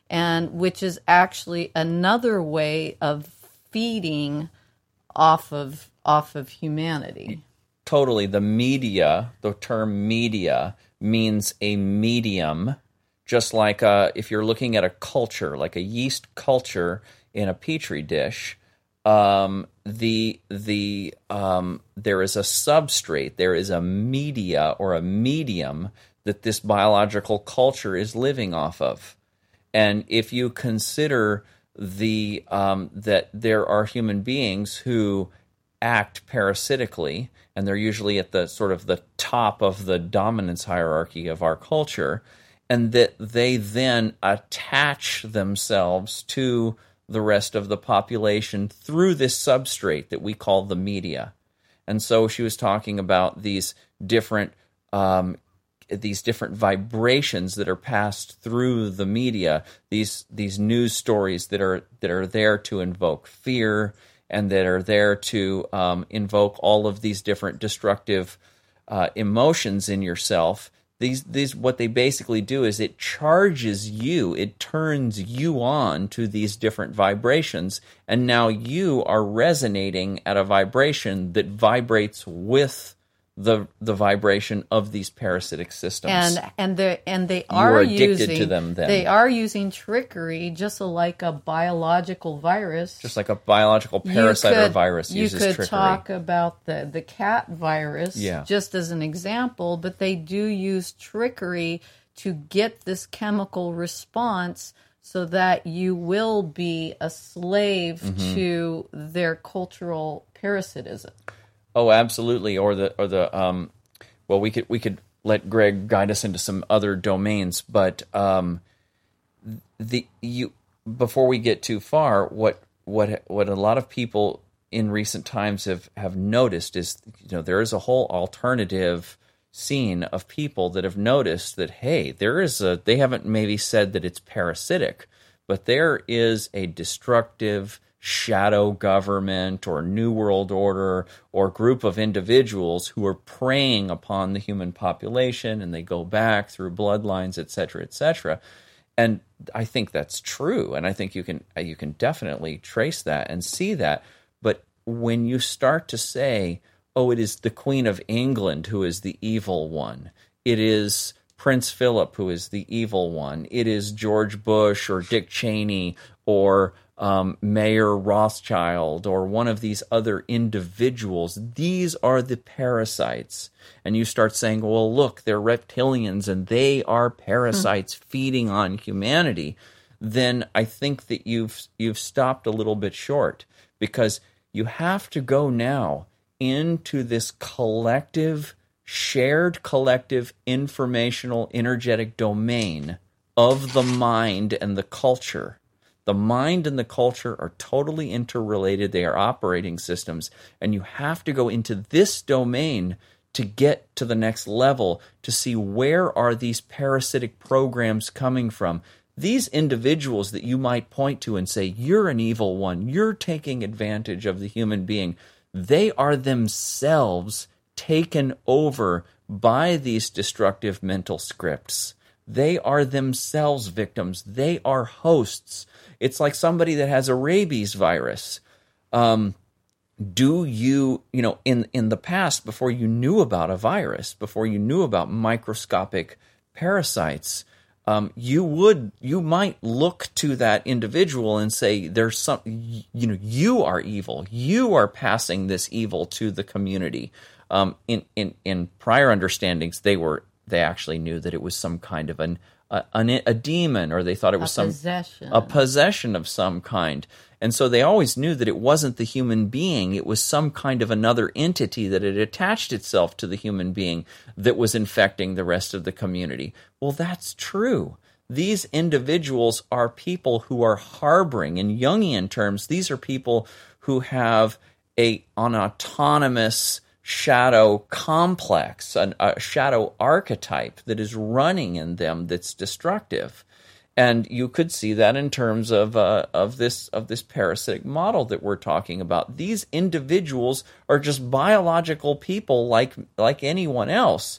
Speaker 5: and which is actually another way of feeding off of off of humanity.
Speaker 4: Totally. The media, the term media, means a medium, just like uh, if you're looking at a culture, like a yeast culture in a petri dish, um, the the um, there is a substrate, there is a media or a medium that this biological culture is living off of. And if you consider the um, that there are human beings who act parasitically, and they're usually at the sort of the top of the dominance hierarchy of our culture, and that they then attach themselves to the rest of the population through this substrate that we call the media. And so she was talking about these different um, these different vibrations that are passed through the media, these these news stories that are that are there to invoke fear, and that are there to um, invoke all of these different destructive uh, emotions in yourself. These, these, what they basically do is it charges you, it turns you on to these different vibrations, and now you are resonating at a vibration that vibrates with the the vibration of these parasitic systems.
Speaker 5: And and they and they
Speaker 4: You
Speaker 5: are,
Speaker 4: are addicted
Speaker 5: using
Speaker 4: to them then.
Speaker 5: They are using trickery, just like a biological virus.
Speaker 4: Just like a biological parasite
Speaker 5: You could-
Speaker 4: or virus uses
Speaker 5: You could
Speaker 4: trickery.
Speaker 5: talk about the, the cat virus
Speaker 4: Yeah.
Speaker 5: just as an example, but they do use trickery to get this chemical response so that you will be a slave
Speaker 4: Mm-hmm.
Speaker 5: to their cultural parasitism.
Speaker 4: Oh, absolutely. Or the or the um, well, we could we could let Greg guide us into some other domains, but um, the you before we get too far, what what what a lot of people in recent times have, have noticed is, you know, there is a whole alternative scene of people that have noticed that, hey, there is a, they haven't maybe said that it's parasitic, but there is a destructive shadow government or New World Order or group of individuals who are preying upon the human population, and they go back through bloodlines, et cetera, et cetera. And I think that's true, and I think you can you can definitely trace that and see that. But when you start to say, oh, it is the Queen of England who is the evil one, it is Prince Philip who is the evil one, it is George Bush or Dick Cheney or um, Mayor Rothschild or one of these other individuals, these are the parasites. And you start saying, well, look, they're reptilians and they are parasites mm. feeding on humanity, then I think that you've you've stopped a little bit short, because you have to go now into this collective, shared collective informational energetic domain of the mind and the culture. The mind and the culture are totally interrelated. They are operating systems. And you have to go into this domain to get to the next level, to see where are these parasitic programs coming from. These individuals that you might point to and say, you're an evil one, you're taking advantage of the human being, they are themselves taken over by these destructive mental scripts. They are themselves victims. They are hosts. It's like somebody that has a rabies virus. Um, do you, you know, in, in the past, before you knew about a virus, before you knew about microscopic parasites, um, you would, you might look to that individual and say, there's some, you know, you are evil. You are passing this evil to the community. Um, in, in, in prior understandings, they were, they actually knew that it was some kind of an, a, a, a demon, or they thought it was
Speaker 5: a
Speaker 4: some
Speaker 5: possession.
Speaker 4: a possession of some kind. And so they always knew that it wasn't the human being. It was some kind of another entity that had attached itself to the human being that was infecting the rest of the community. Well, that's true. These individuals are people who are harboring, in Jungian terms, these are people who have a, an autonomous shadow complex, an, a shadow archetype that is running in them that's destructive. And you could see that in terms of uh, of this of this parasitic model that we're talking about. These individuals are just biological people like like anyone else,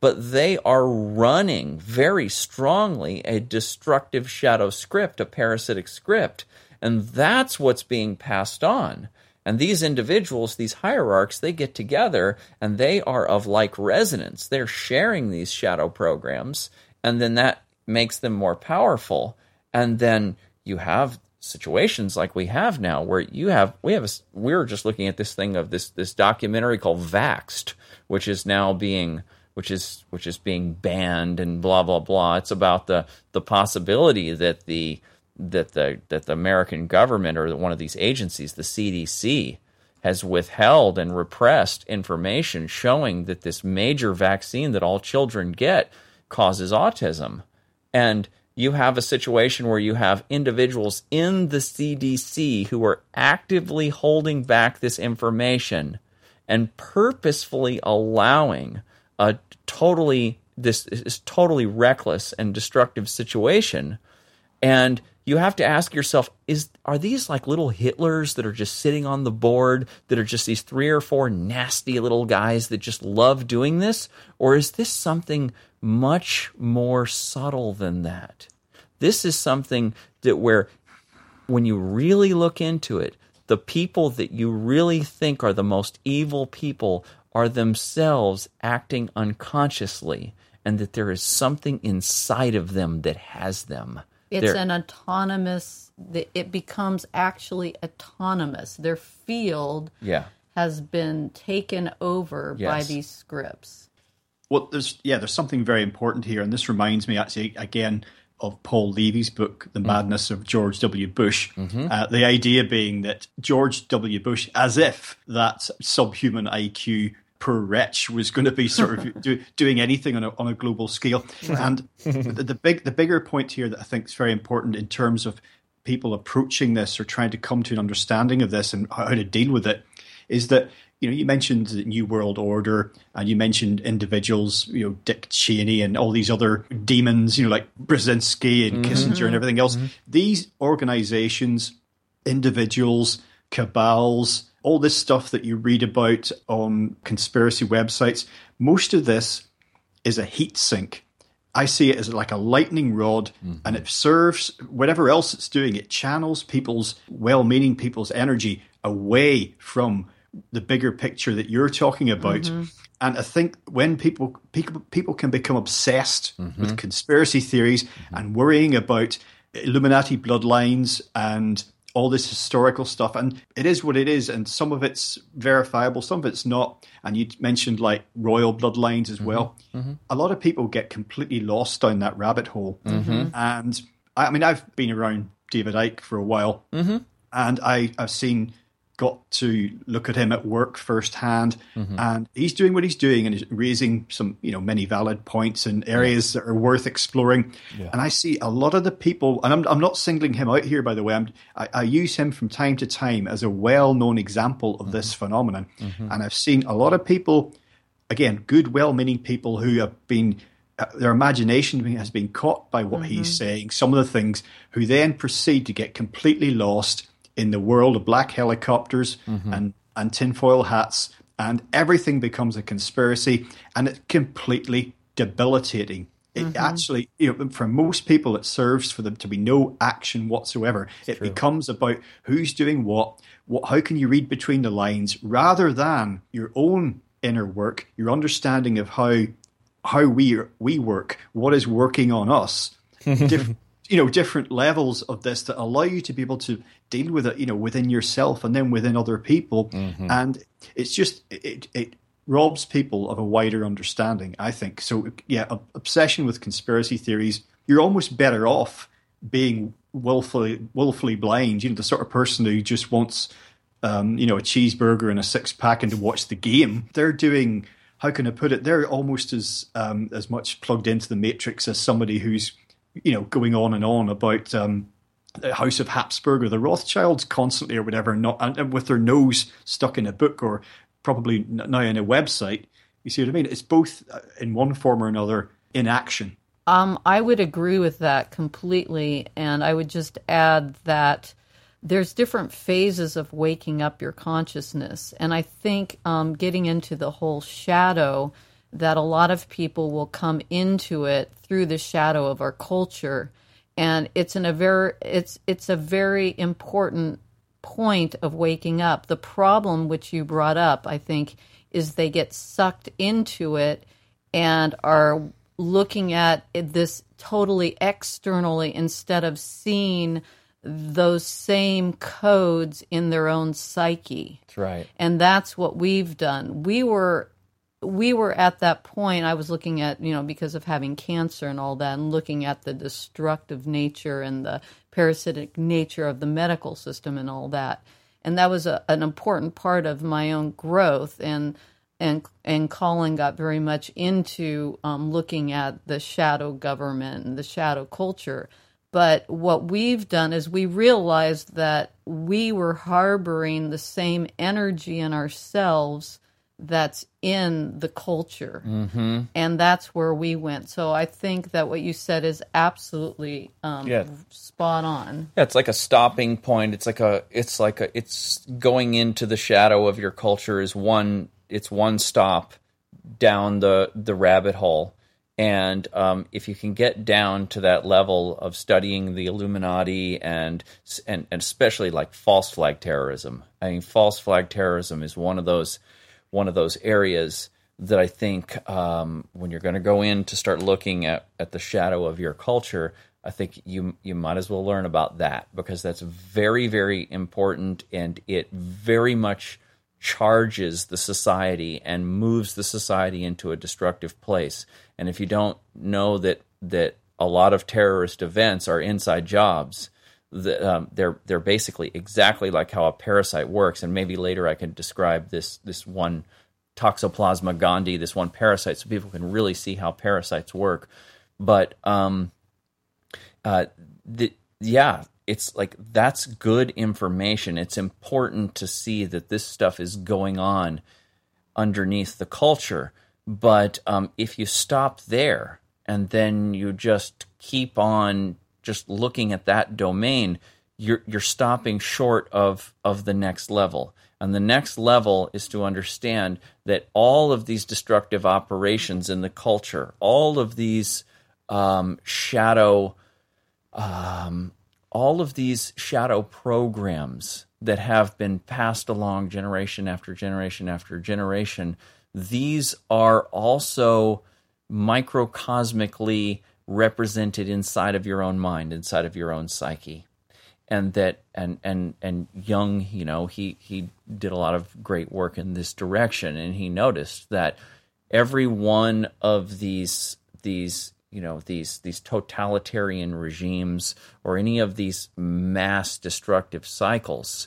Speaker 4: but they are running very strongly a destructive shadow script, a parasitic script, and that's what's being passed on. And these individuals, these hierarchs, they get together and they are of like resonance. They're sharing these shadow programs, and then that makes them more powerful. And then you have situations like we have now where you have, we have, a, we're just looking at this thing of this, this documentary called Vaxxed, which is now being, which is, which is being banned and blah, blah, blah. It's about the, the possibility that the, that the that the American government or one of these agencies, the C D C, has withheld and repressed information showing that this major vaccine that all children get causes autism. And you have a situation where you have individuals in the C D C who are actively holding back this information and purposefully allowing a totally this is totally reckless and destructive situation. And you have to ask yourself, is are these like little Hitlers that are just sitting on the board, that are just these three or four nasty little guys that just love doing this? Or is this something much more subtle than that? This is something that where, when you really look into it, the people that you really think are the most evil people are themselves acting unconsciously, and that there is something inside of them that has them.
Speaker 5: It's
Speaker 4: They're,
Speaker 5: an autonomous, it becomes actually autonomous. Their field
Speaker 4: yeah.
Speaker 5: has been taken over
Speaker 4: Yes.
Speaker 5: by these scripts.
Speaker 3: Well, there's yeah, there's something very important here, and this reminds me actually again of Paul Levy's book, The Madness mm-hmm. of George W. Bush. Mm-hmm. Uh, the idea being that George W. Bush, as if that subhuman I Q poor wretch was going to be sort of do, doing anything on a, on a global scale. And the, the big the bigger point here that I think is very important in terms of people approaching this or trying to come to an understanding of this and how to deal with it is that, you know, you mentioned the New World Order and you mentioned individuals, you know, Dick Cheney and all these other demons, you know, like Brzezinski and mm-hmm. Kissinger and everything else. Mm-hmm. These organizations, individuals, cabals, all this stuff that you read about on conspiracy websites, most of this is a heat sink. I see it as like a lightning rod, mm-hmm. and it serves whatever else it's doing. It channels people's well-meaning people's energy away from the bigger picture that you're talking about. Mm-hmm. And I think when people people, people can become obsessed mm-hmm. with conspiracy theories mm-hmm. and worrying about Illuminati bloodlines and all this historical stuff, and it is what it is, and some of it's verifiable, some of it's not. And you mentioned like royal bloodlines as mm-hmm. well. Mm-hmm. A lot of people get completely lost down that rabbit hole. Mm-hmm. And I, I mean, I've been around David Icke for a while, mm-hmm. and I, I've seen, got to look at him at work firsthand, mm-hmm. and he's doing what he's doing and he's raising some, you know, many valid points in areas yeah. that are worth exploring. Yeah. And I see a lot of the people, and I'm, I'm not singling him out here, by the way. I'm, I, I use him from time to time as a well-known example of mm-hmm. this phenomenon. Mm-hmm. And I've seen a lot of people, again, good, well-meaning people who have been, uh, their imagination has been caught by what mm-hmm. he's saying, some of the things, who then proceed to get completely lost in the world of black helicopters mm-hmm. and, and tinfoil hats, and everything becomes a conspiracy, and it's completely debilitating. It mm-hmm. actually, you know, for most people, it serves for them to be no action whatsoever. It's it true. becomes about who's doing what, what, how can you read between the lines, rather than your own inner work, your understanding of how how we we work, what is working on us. Diff- you know, different levels of this that allow you to be able to deal with it, you know, within yourself and then within other people. Mm-hmm. And it's just, it, it robs people of a wider understanding, I think. So, yeah, obsession with conspiracy theories, you're almost better off being willfully, willfully blind, you know, the sort of person who just wants, um, you know, a cheeseburger and a six pack and to watch the game. They're doing, how can I put it? They're almost as, um, as much plugged into the matrix as somebody who's, you know, going on and on about um, the House of Habsburg or the Rothschilds constantly or whatever, not and, and with their nose stuck in a book or probably now in a website. You see what I mean? It's both in one form or another in action.
Speaker 5: Um, I would agree with that completely, and I would just add that there's different phases of waking up your consciousness, and I think um, getting into the whole shadow that a lot of people will come into it through the shadow of our culture, and it's in a very it's it's a very important point of waking up. The problem which you brought up, I think, is they get sucked into it and are looking at this totally externally instead of seeing those same codes in their own psyche.
Speaker 4: That's right.
Speaker 5: And that's what we've done. We were we were at that point. I was looking at, you know, because of having cancer and all that, and looking at the destructive nature and the parasitic nature of the medical system and all that. And that was a, an important part of my own growth. And and and Colin got very much into um, looking at the shadow government and the shadow culture. But what we've done is we realized that we were harboring the same energy in ourselves that's in the culture. Mm-hmm. And that's where we went. So I think that what you said is absolutely um,
Speaker 4: yeah.
Speaker 5: spot on.
Speaker 4: Yeah, it's like a stopping point. It's like a, it's like a, it's going into the shadow of your culture is one, it's one stop down the, the rabbit hole. And um, if you can get down to that level of studying the Illuminati and, and and especially like false flag terrorism, I mean, false flag terrorism is one of those one of those areas that I think um, when you're going to go in to start looking at, at the shadow of your culture, I think you you might as well learn about that, because that's very, very important, and it very much charges the society and moves the society into a destructive place. And if you don't know that that a lot of terrorist events are inside jobs, that um, they're they're basically exactly like how a parasite works. And maybe later I can describe this this one Toxoplasma gondii, this one parasite, so people can really see how parasites work. But um, uh, the, yeah. It's like, that's good information. It's important to see that this stuff is going on underneath the culture. But um, if you stop there and then you just keep on just looking at that domain, you're you're stopping short of, of the next level. And the next level is to understand that all of these destructive operations in the culture, all of these um, shadow um all of these shadow programs that have been passed along generation after generation after generation, these are also microcosmically represented inside of your own mind, inside of your own psyche. And that, and and and Jung, you know, he he did a lot of great work in this direction, and he noticed that every one of these these you know, these these totalitarian regimes or any of these mass destructive cycles,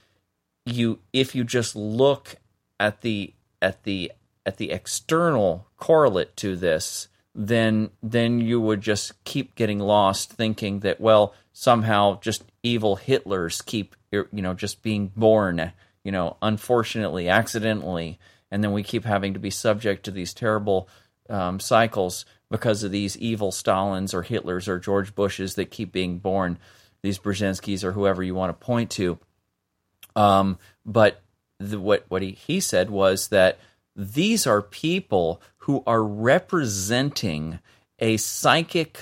Speaker 4: you if you just look at the at the at the external correlate to this, then then you would just keep getting lost thinking that, well, somehow just evil Hitlers keep, you know, just being born, you know, unfortunately, accidentally, and then we keep having to be subject to these terrible um, cycles because of these evil Stalins or Hitlers or George Bushes that keep being born, these Brzezinskis or whoever you want to point to. Um, but the, what what he, he said was that these are people who are representing a psychic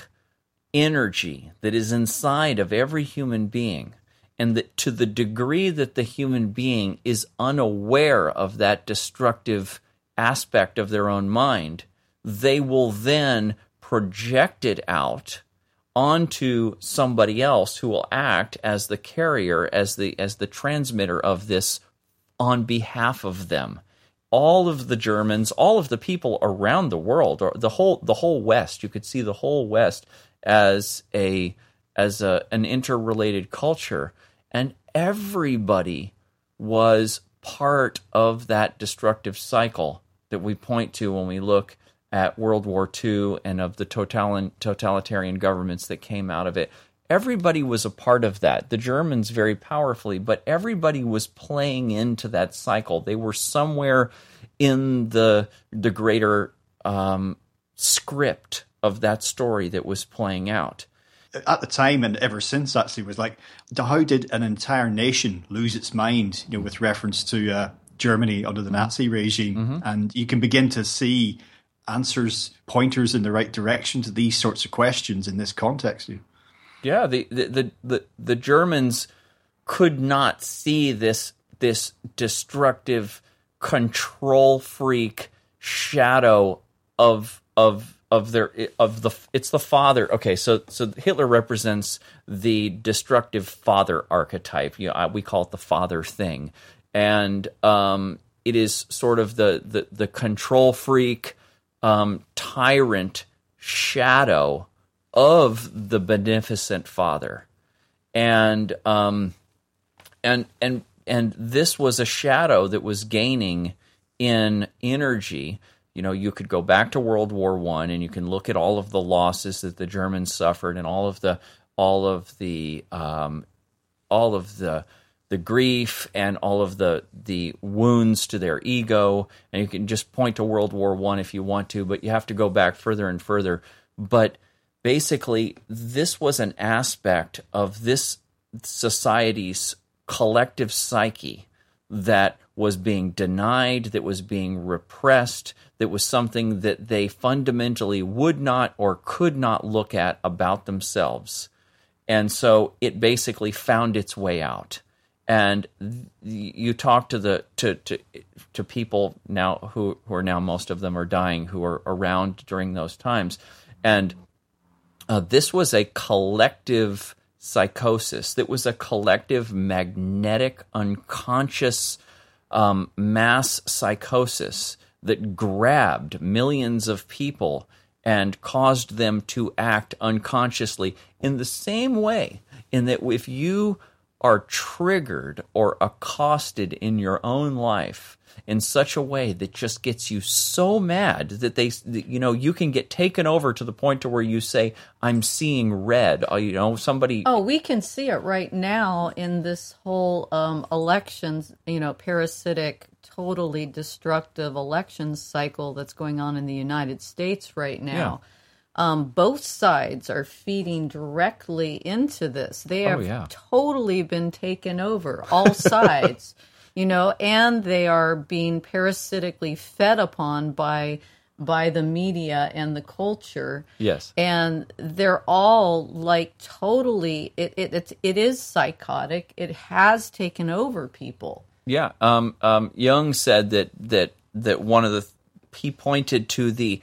Speaker 4: energy that is inside of every human being, and that to the degree that the human being is unaware of that destructive aspect of their own mind, they will then project it out onto somebody else who will act as the carrier, as the as the transmitter of this on behalf of them. All of the Germans, all of the people around the world, or the whole the whole West, you could see the whole West as a as a an interrelated culture, and everybody was part of that destructive cycle that we point to when we look at World War Two and of the total, totalitarian governments that came out of it. Everybody was a part of that. The Germans very powerfully, but everybody was playing into that cycle. They were somewhere in the the greater um, script of that story that was playing out.
Speaker 3: At the time, and ever since, actually, was like, how did an entire nation lose its mind, you know, with reference to uh, Germany under the Nazi regime? Mm-hmm. And you can begin to see answers, pointers in the right direction to these sorts of questions in this context.
Speaker 4: Yeah, the the the the, the Germans could not see this this destructive control freak shadow of of of their of the it's the father. Okay, so so Hitler represents the destructive father archetype. You know, we call it the father thing, and um, it is sort of the the the control freak. Um, tyrant shadow of the beneficent father, and um, and and and this was a shadow that was gaining in energy. You know, you could go back to World War One, and you can look at all of the losses that the Germans suffered, and all of the all of the um, all of the the grief and all of the the wounds to their ego, and you can just point to World War One if you want to, but you have to go back further and further. But basically, this was an aspect of this society's collective psyche that was being denied, that was being repressed, that was something that they fundamentally would not or could not look at about themselves. And so it basically found its way out. And you talk to the to, to to people now who, who are now, most of them are dying, who are around during those times, and uh, this was a collective psychosis. That was a collective magnetic, unconscious um, mass psychosis that grabbed millions of people and caused them to act unconsciously in the same way. In that, if you are triggered or accosted in your own life in such a way that just gets you so mad that they, you know, you can get taken over to the point to where you say, "I'm seeing red." Or, you know, somebody.
Speaker 5: Oh, we can see it right now in this whole um, elections, you know, parasitic, totally destructive elections cycle that's going on in the United States right now. Yeah. Um, both sides are feeding directly into this. They have oh, yeah. totally been taken over, all sides, you know, and they are being parasitically fed upon by by the media and the culture.
Speaker 4: Yes.
Speaker 5: And they're all like totally, it it it, it is psychotic. It has taken over people.
Speaker 4: Yeah. Um, um, Jung said that, that, that one of the, he pointed to the,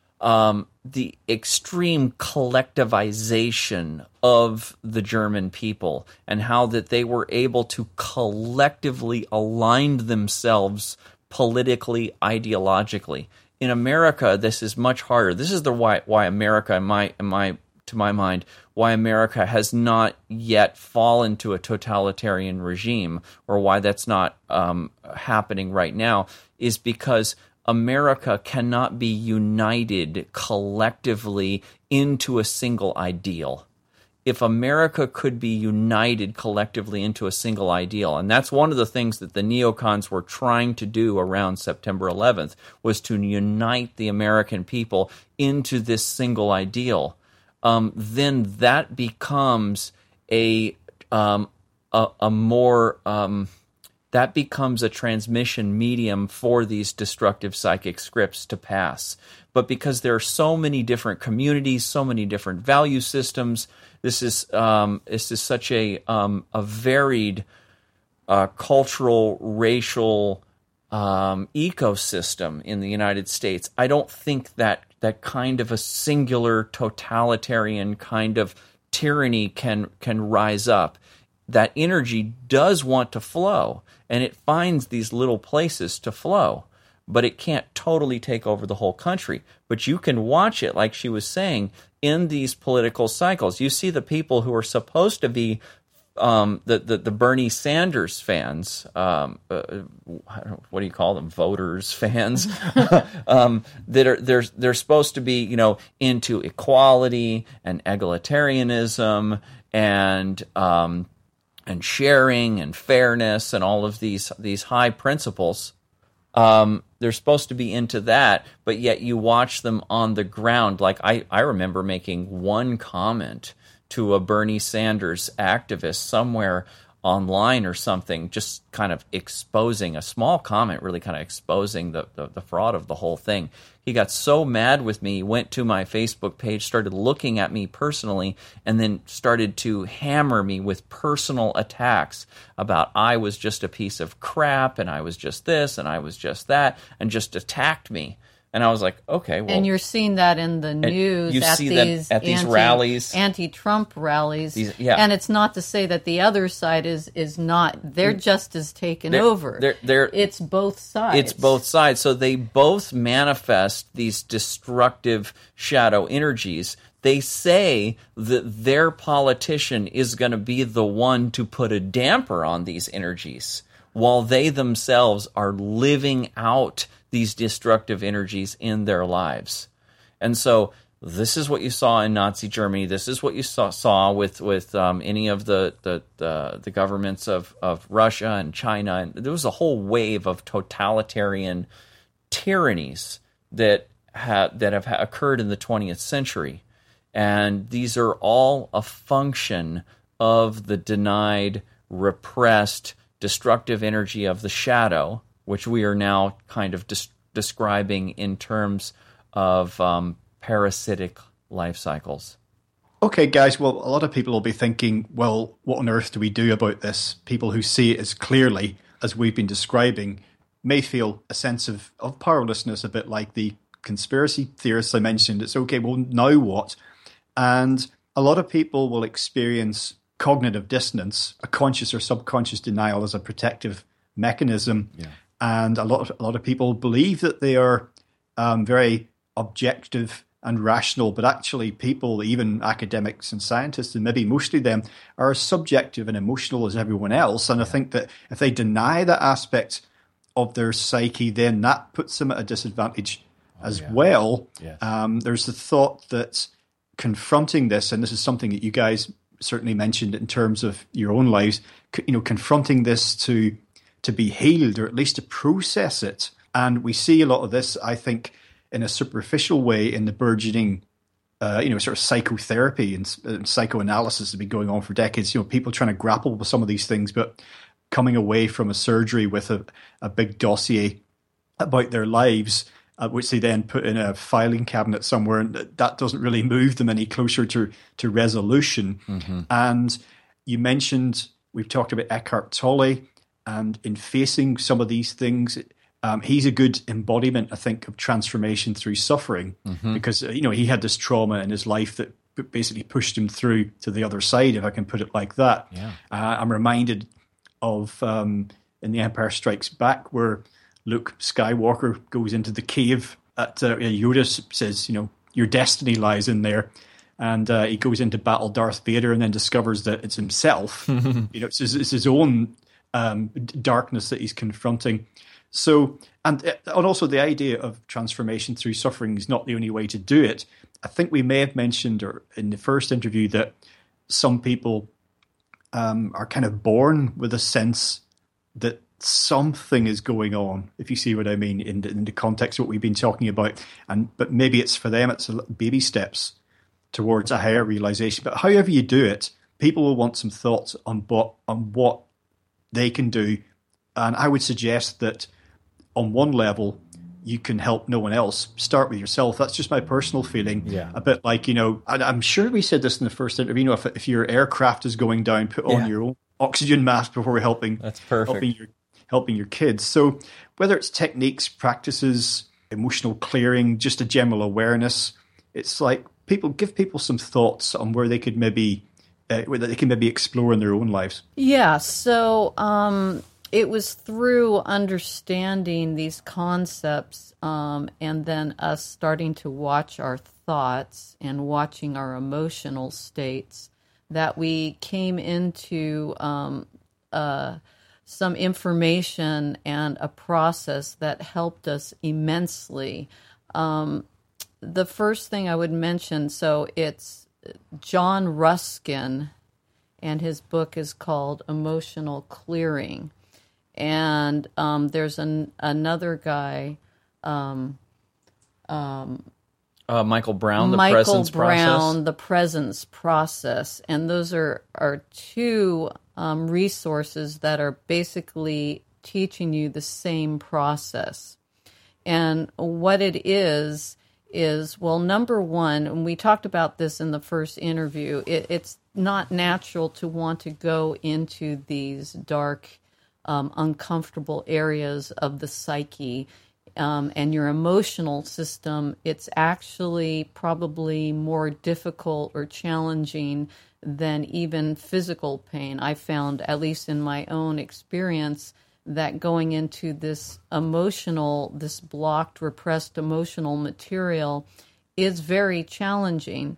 Speaker 4: um, the extreme collectivization of the German people and how that they were able to collectively align themselves politically, ideologically. In America, this is much harder. This is the why why America, in my, in my, to my mind, why America has not yet fallen to a totalitarian regime, or why that's not um, happening right now, is because America cannot be united collectively into a single ideal. If America could be united collectively into a single ideal, and that's one of the things that the neocons were trying to do around September eleventh, was to unite the American people into this single ideal, um, then that becomes a um, a, a more um, that becomes a transmission medium for these destructive psychic scripts to pass. But because there are so many different communities, so many different value systems, this is um, this is such a um, a varied uh, cultural, racial um, ecosystem in the United States. I don't think that that kind of a singular totalitarian kind of tyranny can can rise up. That energy does want to flow, and it finds these little places to flow, but it can't totally take over the whole country. But you can watch it, like she was saying, in these political cycles. You see the people who are supposed to be um, the, the the Bernie Sanders fans. Um, uh, what do you call them? Voters, fans. um, that are they're they're supposed to be, you know, into equality and egalitarianism and um, and sharing and fairness and all of these these high principles. Um, they're supposed to be into that, but yet you watch them on the ground. Like I, I remember making one comment to a Bernie Sanders activist somewhere online or something, just kind of exposing a small comment, really kind of exposing the, the, the fraud of the whole thing. He got so mad with me, went to my Facebook page, started looking at me personally, and then started to hammer me with personal attacks about I was just a piece of crap, and I was just this, and I was just that, and just attacked me. And I was like, okay, well...
Speaker 5: And you're seeing that in the news
Speaker 4: you
Speaker 5: at,
Speaker 4: see
Speaker 5: these
Speaker 4: that at these
Speaker 5: anti,
Speaker 4: rallies.
Speaker 5: anti-Trump rallies.
Speaker 4: These, yeah.
Speaker 5: And it's not to say that the other side is, is not... They're just as taken
Speaker 4: they're,
Speaker 5: over.
Speaker 4: They're, they're,
Speaker 5: it's both sides.
Speaker 4: It's both sides. So they both manifest these destructive shadow energies. They say that their politician is going to be the one to put a damper on these energies, while they themselves are living out these destructive energies in their lives. And so this is what you saw in Nazi Germany. This is what you saw, saw with, with um, any of the, the, the, the governments of, of Russia and China. And there was a whole wave of totalitarian tyrannies that, ha- that have ha- occurred in the twentieth century. And these are all a function of the denied, repressed, destructive energy of the shadow, which we are now kind of des- describing in terms of um, parasitic life cycles.
Speaker 3: Okay, guys, well, a lot of people will be thinking, well, what on earth do we do about this? People who see it as clearly as we've been describing may feel a sense of, of powerlessness, a bit like the conspiracy theorists I mentioned. It's okay, well, now what? And a lot of people will experience cognitive dissonance, a conscious or subconscious denial as a protective mechanism. Yeah. And a lot of a lot of people believe that they are um, very objective and rational, but actually people, even academics and scientists, and maybe mostly them, are as subjective and emotional as everyone else. And yeah. I think that if they deny that aspect of their psyche, then that puts them at a disadvantage oh, as yeah. well. Yes. Um, there's the thought that confronting this, and this is something that you guys certainly mentioned in terms of your own lives, you know, confronting this to to be healed, or at least to process it. And we see a lot of this, I think, in a superficial way in the burgeoning, uh, you know, sort of psychotherapy and, and psychoanalysis that's been going on for decades. You know, people trying to grapple with some of these things, but coming away from a surgery with a, a big dossier about their lives, uh, which they then put in a filing cabinet somewhere, and that doesn't really move them any closer to, to resolution. Mm-hmm. And you mentioned, we've talked about Eckhart Tolle, and in facing some of these things, um, he's a good embodiment, I think, of transformation through suffering, mm-hmm. because, you know, he had this trauma in his life that basically pushed him through to the other side, if I can put it like that. Yeah. Uh, I'm reminded of um, in The Empire Strikes Back, where Luke Skywalker goes into the cave at uh, Yoda says, you know, your destiny lies in there. And uh, he goes into battle Darth Vader and then discovers that it's himself. You know, it's his, it's his own um, darkness that he's confronting. So, and, and also the idea of transformation through suffering is not the only way to do it. I think we may have mentioned, or in the first interview, that some people um, are kind of born with a sense that something is going on, if you see what I mean, in the, in the context of what we've been talking about. And but maybe it's for them, it's baby steps towards a higher realization. But however you do it, people will want some thoughts on what on what they can do. And I would suggest that on one level, you can help no one else. Start with yourself. That's just my personal feeling. Yeah. A bit like, you know, and I'm sure we said this in the first interview, you know, if, if your aircraft is going down, put on yeah. your own oxygen mask before helping,
Speaker 4: That's perfect.
Speaker 3: helping your helping your kids. So whether it's techniques, practices, emotional clearing, just a general awareness, it's like people give people some thoughts on where they could maybe, uh, where they can maybe explore in their own lives.
Speaker 5: Yeah. So um, it was through understanding these concepts um, and then us starting to watch our thoughts and watching our emotional states that we came into um, uh, some information and a process that helped us immensely. Um, the first thing I would mention, so it's John Ruskin, and his book is called Emotional Clearing. And um, there's an, another guy, um, um,
Speaker 4: uh, Michael Brown, the
Speaker 5: Michael
Speaker 4: Presence
Speaker 5: Brown,
Speaker 4: Process.
Speaker 5: the Presence Process. And those are, are two um, resources that are basically teaching you the same process. And what it is, is, well, number one, and we talked about this in the first interview, it, it's not natural to want to go into these dark, um, uncomfortable areas of the psyche um, and your emotional system. It's actually probably more difficult or challenging than even physical pain. I found, at least in my own experience, that going into this emotional, this blocked, repressed emotional material is very challenging.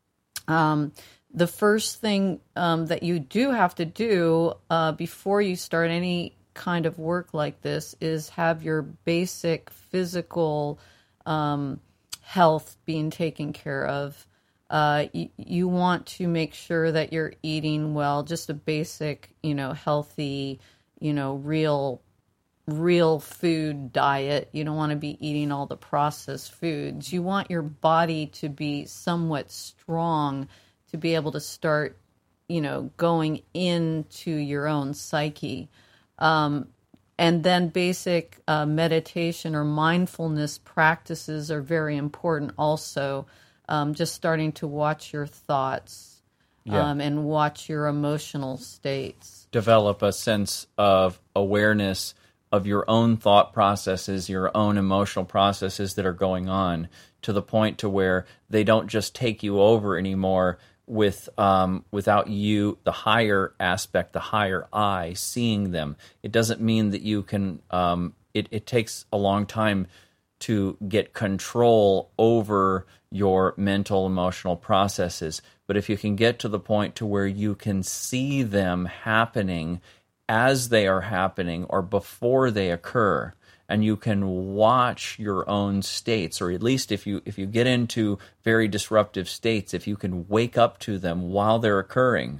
Speaker 5: Um, the first thing um, that you do have to do uh, before you start any kind of work like this is have your basic physical um, health being taken care of. Uh, you, you want to make sure that you're eating well, just a basic, you know, healthy, you know, real, real food diet. You don't want to be eating all the processed foods. You want your body to be somewhat strong to be able to start, you know, going into your own psyche. Um, and then basic uh, meditation or mindfulness practices are very important also. Um, just starting to watch your thoughts
Speaker 4: Yeah.
Speaker 5: um, and watch your emotional states.
Speaker 4: Develop a sense of awareness of your own thought processes, your own emotional processes that are going on, to the point to where they don't just take you over anymore with um, without you, the higher aspect, the higher I, seeing them. It doesn't mean that you can, um, it, it takes a long time to get control over your mental, emotional processes. But if you can get to the point to where you can see them happening as they are happening or before they occur, and you can watch your own states, or at least if you if you get into very disruptive states, if you can wake up to them while they're occurring,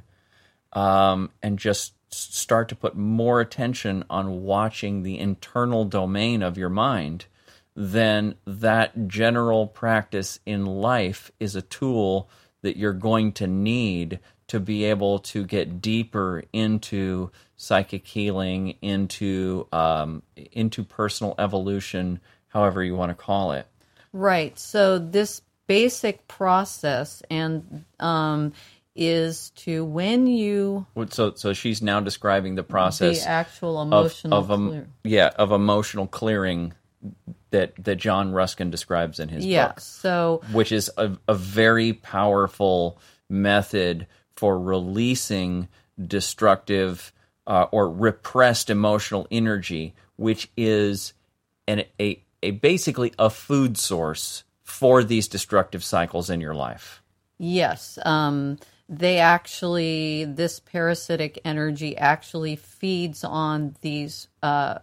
Speaker 4: um, and just start to put more attention on watching the internal domain of your mind, then that general practice in life is a tool that you're going to need to be able to get deeper into psychic healing, into um, into personal evolution, however you want to call it.
Speaker 5: Right. So this basic process and um, is to when you
Speaker 4: So, so she's now describing the process
Speaker 5: the actual emotional
Speaker 4: of, of um,
Speaker 5: clear.
Speaker 4: yeah of emotional clearing that that John Ruskin describes in his
Speaker 5: Yeah.
Speaker 4: book,
Speaker 5: So
Speaker 4: which is a, a very powerful method for releasing destructive uh, or repressed emotional energy, which is an, a, a basically a food source for these destructive cycles in your life.
Speaker 5: yes, um, they actually this parasitic energy actually feeds on these uh,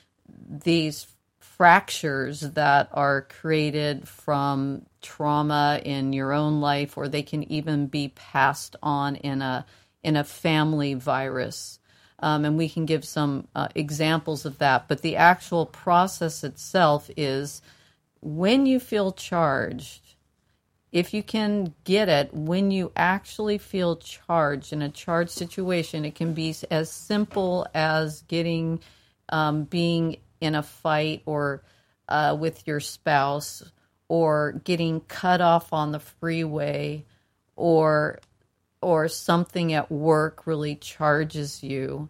Speaker 5: these fractures that are created from trauma in your own life, or they can even be passed on in a in a family virus. Um, and we can give some uh, examples of that. But the actual process itself is when you feel charged, if you can get it, when you actually feel charged in a charged situation, it can be as simple as getting, um, being in a fight or uh, with your spouse, or getting cut off on the freeway, or or something at work really charges you.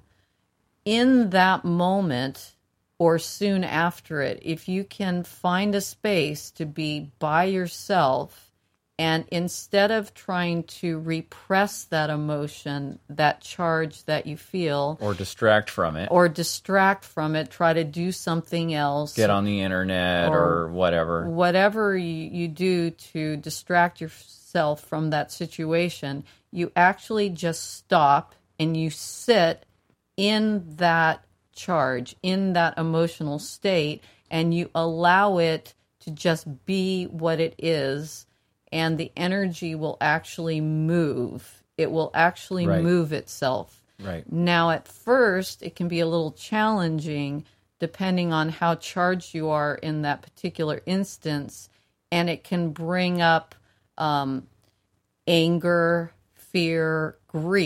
Speaker 5: In that moment or soon after it, if you can find a space to be by yourself, and instead of trying to repress that emotion, that charge that you feel,
Speaker 4: Or distract from it.
Speaker 5: or distract from it, try to do something else.
Speaker 4: Get on the internet or,
Speaker 5: or
Speaker 4: whatever.
Speaker 5: Whatever you, you do to distract yourself from that situation, you actually just stop and you sit in that charge, in that emotional state, and you allow it to just be what it is, and the energy will actually move. It will actually
Speaker 4: Right.
Speaker 5: move itself.
Speaker 4: Right.
Speaker 5: Now, at first, it can be a little challenging depending on how charged you are in that particular instance, and it can bring up um, anger, fear, grief,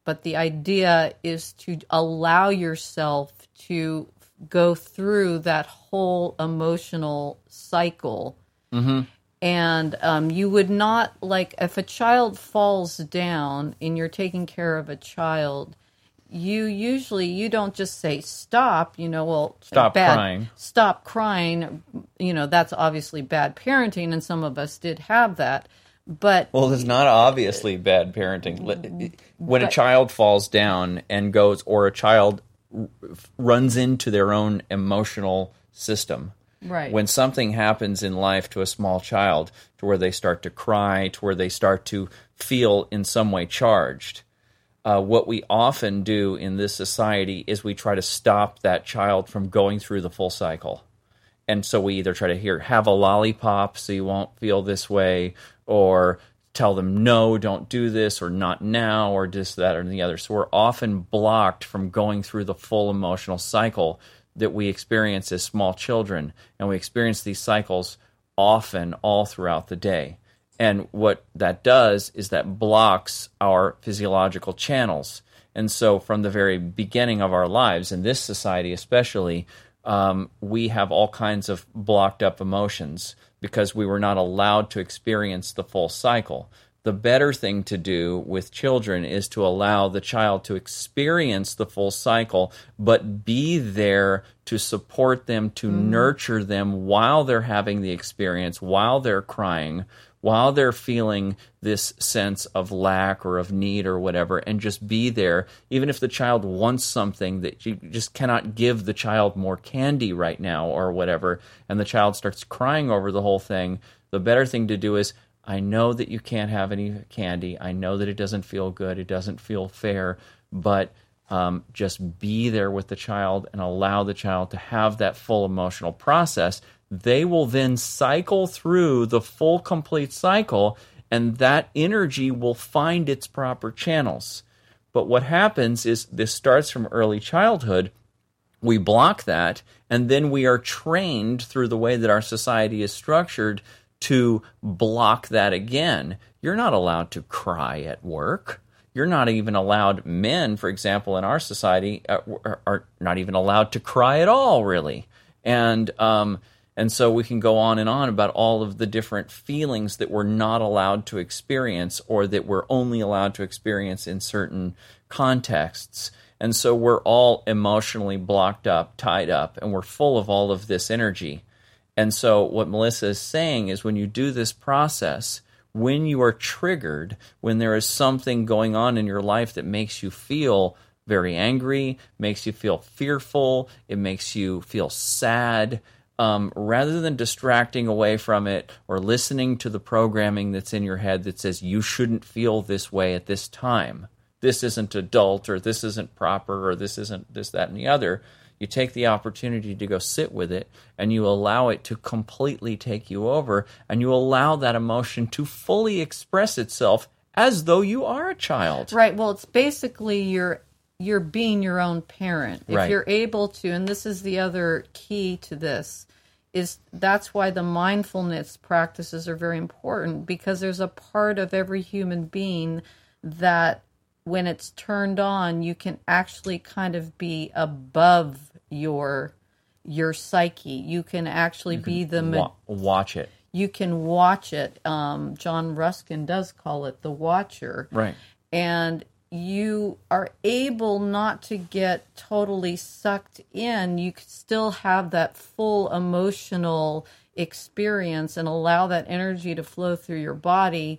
Speaker 5: but the idea is to allow yourself to go through that whole emotional cycle.
Speaker 4: Mm-hmm.
Speaker 5: And um, you would not, like, if a child falls down and you're taking care of a child, you usually, you don't just say, stop, you know, well,
Speaker 4: Stop
Speaker 5: bad,
Speaker 4: crying.
Speaker 5: Stop crying. You know, that's obviously bad parenting, and some of us did have that. But
Speaker 4: Well, it's not obviously bad parenting. When a
Speaker 5: But-
Speaker 4: child falls down and goes, or a child r- runs into their own emotional system,
Speaker 5: Right.
Speaker 4: when something happens in life to a small child, to where they start to cry, to where they start to feel in some way charged, uh, what we often do in this society is we try to stop that child from going through the full cycle. And so we either try to hear, have a lollipop so you won't feel this way, or tell them, no, don't do this, or not now, or this, that, or the other. So we're often blocked from going through the full emotional cycle that we experience as small children. And we experience these cycles often all throughout the day. And what that does is that blocks our physiological channels. And so from the very beginning of our lives, in this society especially, um, we have all kinds of blocked up emotions because we were not allowed to experience the full cycle. The better thing to do with children is to allow the child to experience the full cycle, but be there to support them, to mm. nurture them while they're having the experience, while they're crying, while they're feeling this sense of lack or of need or whatever, and just be there. Even if the child wants something that you just cannot give the child more candy right now or whatever, and the child starts crying over the whole thing, the better thing to do is, I know that you can't have any candy. I know that it doesn't feel good. It doesn't feel fair. But um, just be there with the child and allow the child to have that full emotional process. They will then cycle through the full, complete cycle, and that energy will find its proper channels. But what happens is this starts from early childhood. We block that, and then we are trained through the way that our society is structured to block that again. You're not allowed to cry at work. You're not even allowed, men, for example, in our society, are, are not even allowed to cry at all, really. And um, and so we can go on and on about all of the different feelings that we're not allowed to experience, or that we're only allowed to experience in certain contexts. And so we're all emotionally blocked up, tied up, and we're full of all of this energy. And so what Melissa is saying is, when you do this process, when you are triggered, when there is something going on in your life that makes you feel very angry, makes you feel fearful, it makes you feel sad, um, rather than distracting away from it or listening to the programming that's in your head that says you shouldn't feel this way at this time, this isn't adult, or this isn't proper, or this isn't this, that, and the other, you take the opportunity to go sit with it, and you allow it to completely take you over, and you allow that emotion to fully express itself as though you are a child.
Speaker 5: Right. Well, it's basically you're you're being your own parent. If
Speaker 4: Right.
Speaker 5: you're able to, and this is the other key to this, is that's why the mindfulness practices are very important, because there's a part of every human being that when it's turned on, you can actually kind of be above your your psyche. You can actually
Speaker 4: You can
Speaker 5: be the
Speaker 4: wa- watch it.
Speaker 5: You can watch it. Um, John Ruskin does call it the watcher,
Speaker 4: Right.
Speaker 5: and you are able not to get totally sucked in. You can still have that full emotional experience and allow that energy to flow through your body,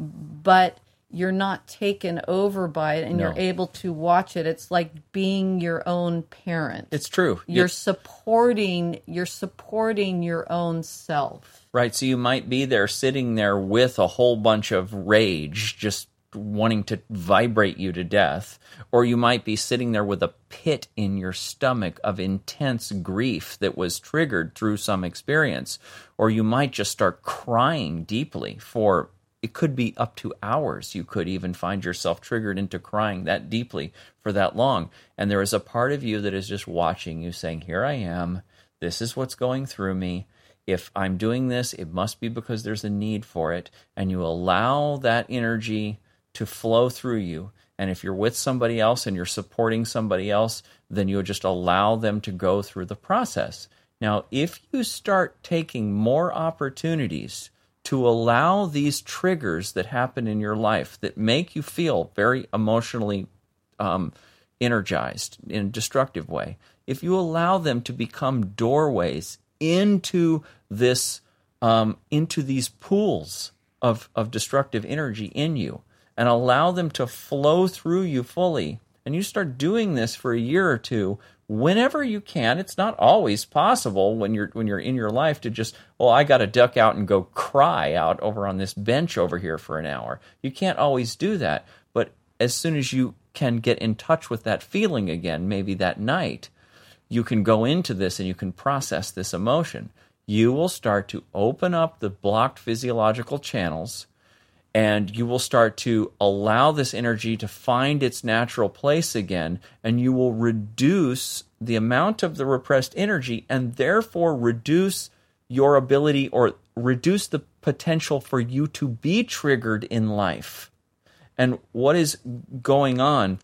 Speaker 5: but you're not taken over by it, and
Speaker 4: No.
Speaker 5: you're able to watch it. It's like being your own parent.
Speaker 4: It's true.
Speaker 5: You're
Speaker 4: You-
Speaker 5: supporting you're supporting your own self.
Speaker 4: Right, so you might be there sitting there with a whole bunch of rage just wanting to vibrate you to death, or you might be sitting there with a pit in your stomach of intense grief that was triggered through some experience, or you might just start crying deeply for, it could be up to hours. You could even find yourself triggered into crying that deeply for that long, and there is a part of you that is just watching you, saying, here I am, this is what's going through me. If I'm doing this, it must be because there's a need for it. And you allow that energy to flow through you. And if you're with somebody else and you're supporting somebody else, then you'll just allow them to go through the process. Now, if you start taking more opportunities to allow these triggers that happen in your life that make you feel very emotionally um, energized in a destructive way, if you allow them to become doorways into this, um, into these pools of, of destructive energy in you, and allow them to flow through you fully, and you start doing this for a year or two, whenever you can. It's not always possible when you're when you're in your life to just, well, I got to duck out and go cry out over on this bench over here for an hour. You can't always do that. But as soon as you can get in touch with that feeling again, maybe that night, you can go into this and you can process this emotion. You will start to open up the blocked physiological channels, and you will start to allow this energy to find its natural place again, and you will reduce the amount of the repressed energy and therefore reduce your ability or reduce the potential for you to be triggered in life. And what is going on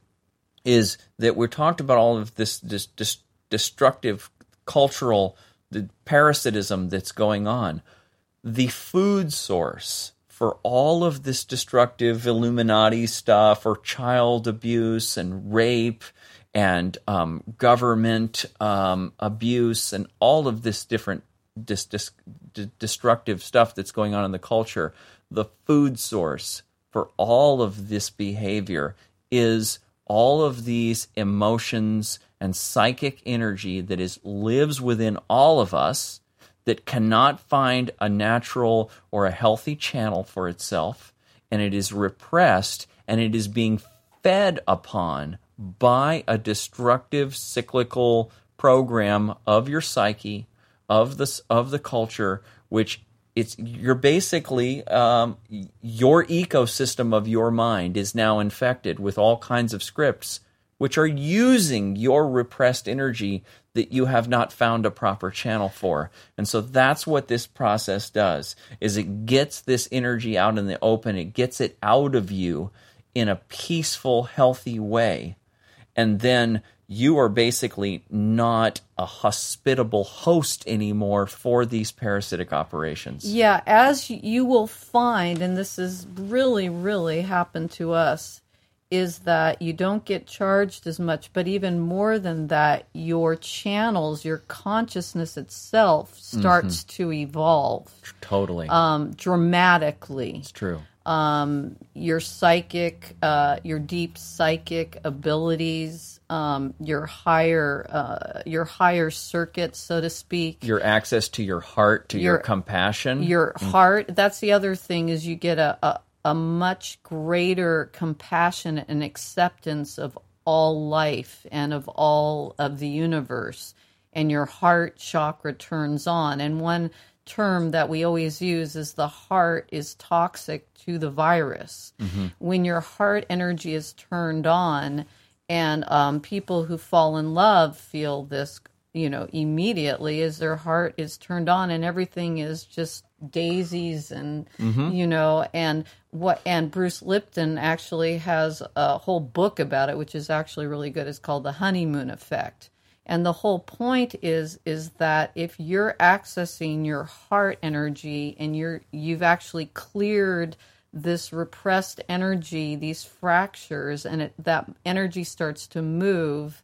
Speaker 4: is that we're talked about all of this, this, this destructive cultural the parasitism that's going on. The food source for all of this destructive Illuminati stuff, or child abuse and rape and um, government um, abuse and all of this different dis- dis- d- destructive stuff that's going on in the culture, the food source for all of this behavior is all of these emotions and psychic energy that is lives within all of us, that cannot find a natural or a healthy channel for itself, and it is repressed, and it is being fed upon by a destructive cyclical program of your psyche, of the, of the culture, which it's you're basically, um, your ecosystem of your mind is now infected with all kinds of scripts which are using your repressed energy that you have not found a proper channel for. And so that's what this process does, is it gets this energy out in the open, it gets it out of you in a peaceful, healthy way. And then you are basically not a hospitable host anymore for these parasitic operations.
Speaker 5: Yeah, as you will find, and this has really, really happened to us, is that you don't get charged as much, but even more than that, your channels, your consciousness itself starts mm-hmm. to evolve.
Speaker 4: Totally.
Speaker 5: Um, dramatically.
Speaker 4: It's true.
Speaker 5: Um, your psychic, uh, your deep psychic abilities, um, your higher, uh, your higher circuits, so to speak.
Speaker 4: Your access to your heart, to your, your compassion.
Speaker 5: Your mm-hmm. heart. That's the other thing, is you get a, a a much greater compassion and acceptance of all life and of all of the universe, and your heart chakra turns on. And one term that we always use is the heart is toxic to the virus. Mm-hmm. When your heart energy is turned on, and um, people who fall in love feel this, you know, immediately, as their heart is turned on and everything is just daisies and, mm-hmm. you know, and what, and Bruce Lipton actually has a whole book about it, which is actually really good. It's called The Honeymoon Effect. And the whole point is, is that if you're accessing your heart energy and you're, you've actually cleared this repressed energy, these fractures, and it, that energy starts to move,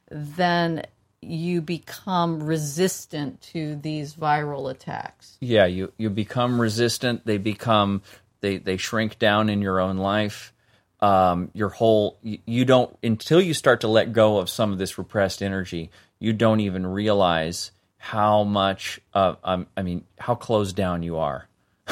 Speaker 5: then you become resistant to these viral attacks.
Speaker 4: Yeah, you, you become resistant. They become, they, they shrink down in your own life. Um, your whole, you, you don't, until you start to let go of some of this repressed energy, you don't even realize how much, uh, um, I mean, how closed down you are.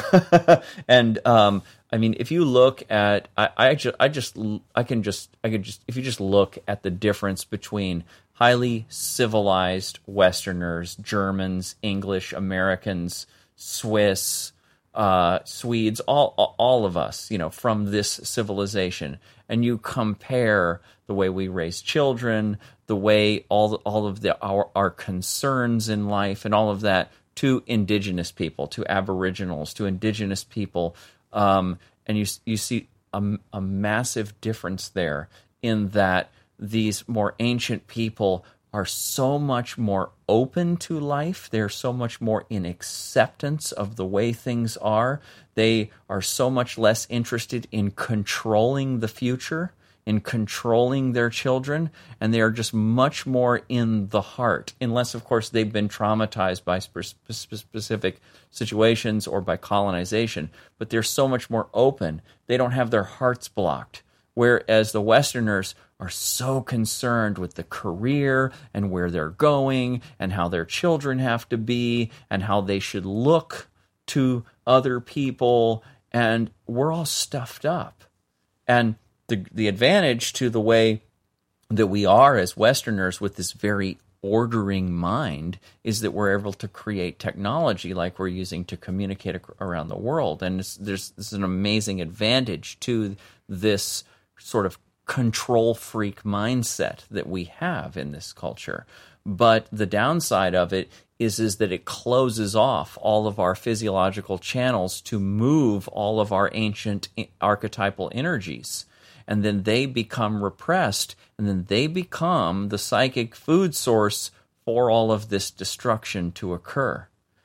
Speaker 4: And, um, I mean, if you look at, I, I just, I just, I can just, I could just, if you just look at the difference between highly civilized Westerners, Germans, English, Americans, Swiss, uh, Swedes, all all of us, you know, from this civilization, and you compare the way we raise children, the way all all of the our our concerns in life, and all of that, to indigenous people, to Aboriginals, to indigenous people, um, and you you see a, a massive difference there in that these more ancient people are so much more open to life. They're so much more in acceptance of the way things are. They are so much less interested in controlling the future, in controlling their children, and they are just much more in the heart, unless, of course, they've been traumatized by spe- specific situations or by colonization. But they're so much more open. They don't have their hearts blocked. Whereas the Westerners are so concerned with the career and where they're going and how their children have to be and how they should look to other people, and we're all stuffed up. And the the advantage to the way that we are as Westerners with this very ordering mind is that we're able to create technology like we're using to communicate ac- around the world. And it's, there's this is an amazing advantage to this sort of control freak mindset that we have in this culture. But the downside of it is, is that it closes off all of our physiological channels to move all of our ancient archetypal energies. And then they become repressed, and then they become the psychic food source for all of this destruction to occur.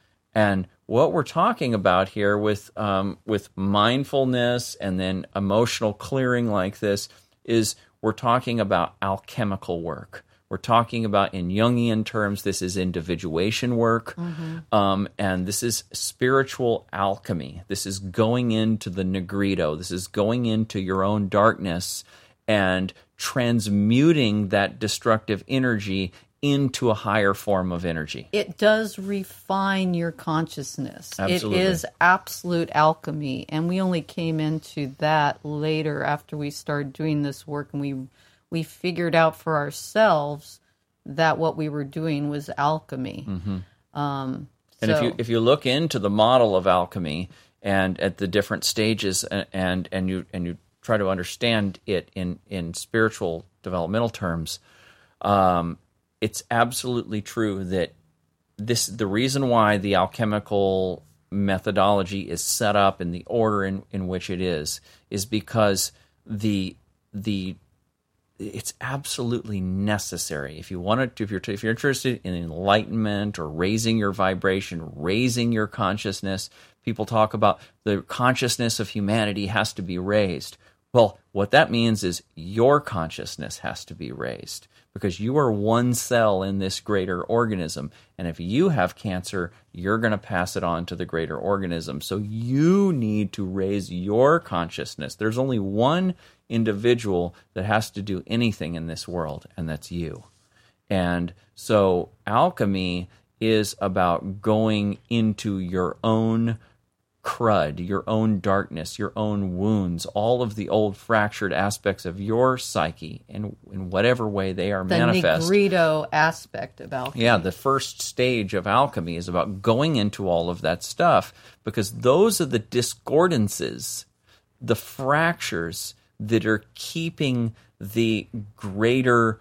Speaker 4: And what we're talking about here with um, with mindfulness and then emotional clearing like this is we're talking about alchemical work. We're talking about, in Jungian terms, this is individuation work, mm-hmm. um, and this is spiritual alchemy. This is going into the negrito. This is going into your own darkness and transmuting that destructive energy into a higher form of energy.
Speaker 5: It does refine your consciousness.
Speaker 4: Absolutely.
Speaker 5: It is absolute alchemy, and we only came into that later after we started doing this work, and we we figured out for ourselves that what we were doing was alchemy.
Speaker 4: Mm-hmm.
Speaker 5: Um,
Speaker 4: and
Speaker 5: so.
Speaker 4: if you if you look into the model of alchemy and at the different stages, and and, and you and you try to understand it in in spiritual developmental terms, um, it's absolutely true that this the reason why the alchemical methodology is set up in the order in, in which it is is because the the it's absolutely necessary if you want to if you're if you're interested in enlightenment or raising your vibration, raising your consciousness. People talk about the consciousness of humanity has to be raised. Well, what that means is your consciousness has to be raised, because you are one cell in this greater organism. And if you have cancer, you're going to pass it on to the greater organism. So you need to raise your consciousness. There's only one individual that has to do anything in this world, and that's you. And so alchemy is about going into your own crud, your own darkness, your own wounds, all of the old fractured aspects of your psyche in, in whatever way they are
Speaker 5: the
Speaker 4: manifest.
Speaker 5: The negrito aspect of alchemy.
Speaker 4: Yeah, the first stage of alchemy is about going into all of that stuff, because those are the discordances, the fractures that are keeping the greater,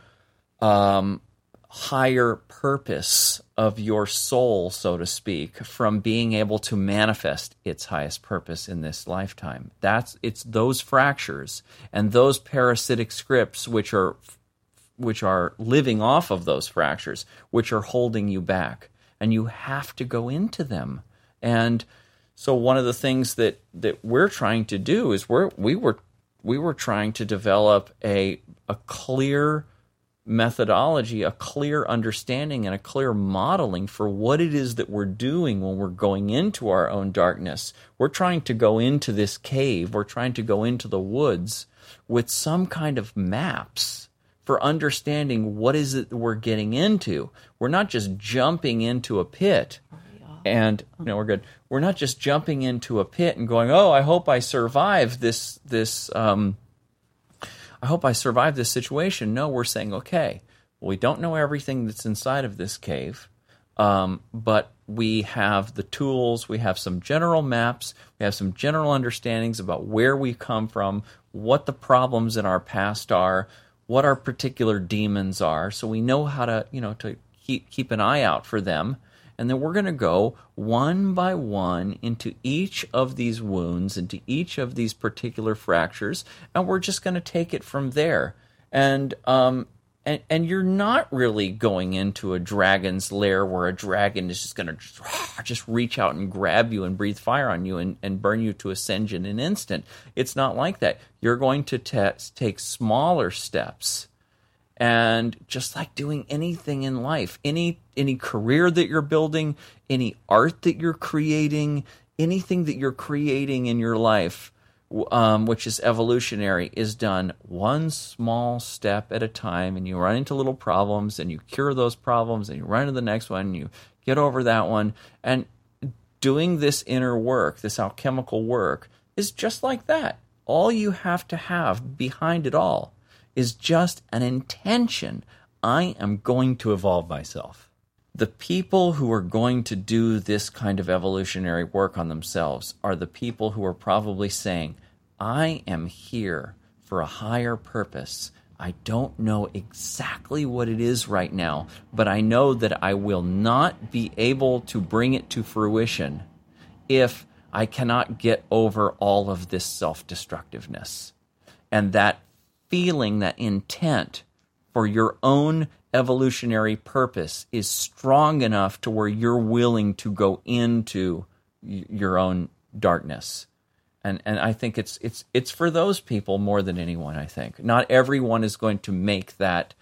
Speaker 4: um, higher purpose of your soul, so to speak, from being able to manifest its highest purpose in this lifetime. That's it's those fractures and those parasitic scripts which are which are living off of those fractures, which are holding you back, and you have to go into them. And so one of the things that that we're trying to do is we're we were we were trying to develop a a clear methodology, a clear understanding, and a clear modeling for what it is that we're doing when we're going into our own darkness. We're trying to go into this cave, we're trying to go into the woods with some kind of maps for understanding what is it that we're getting into. We're not just jumping into a pit and, you know, we're good. We're not just jumping into a pit and going, oh, I hope I survive this, this, um, I hope I survive this situation. No, we're saying, okay, well, we don't know everything that's inside of this cave, um, but we have the tools, we have some general maps, we have some general understandings about where we come from, what the problems in our past are, what our particular demons are, so we know how to, you know, to keep keep an eye out for them. And then we're going to go one by one into each of these wounds, into each of these particular fractures, and we're just going to take it from there. And um, and and you're not really going into a dragon's lair where a dragon is just going to just reach out and grab you and breathe fire on you and, and burn you to a singe in an instant. It's not like that. You're going to te- take smaller steps. And just like doing anything in life, any any career that you're building, any art that you're creating, anything that you're creating in your life, um, which is evolutionary, is done one small step at a time. And you run into little problems, and you cure those problems, and you run to the next one, and you get over that one. And doing this inner work, this alchemical work, is just like that. All you have to have behind it all is just an intention. I am going to evolve myself. The people who are going to do this kind of evolutionary work on themselves are the people who are probably saying, I am here for a higher purpose. I don't know exactly what it is right now, but I know that I will not be able to bring it to fruition if I cannot get over all of this self-destructiveness. And that feeling, that intent for your own evolutionary purpose is strong enough to where you're willing to go into y- your own darkness. And and I think it's it's it's for those people more than anyone, I think. Not everyone is going to make that,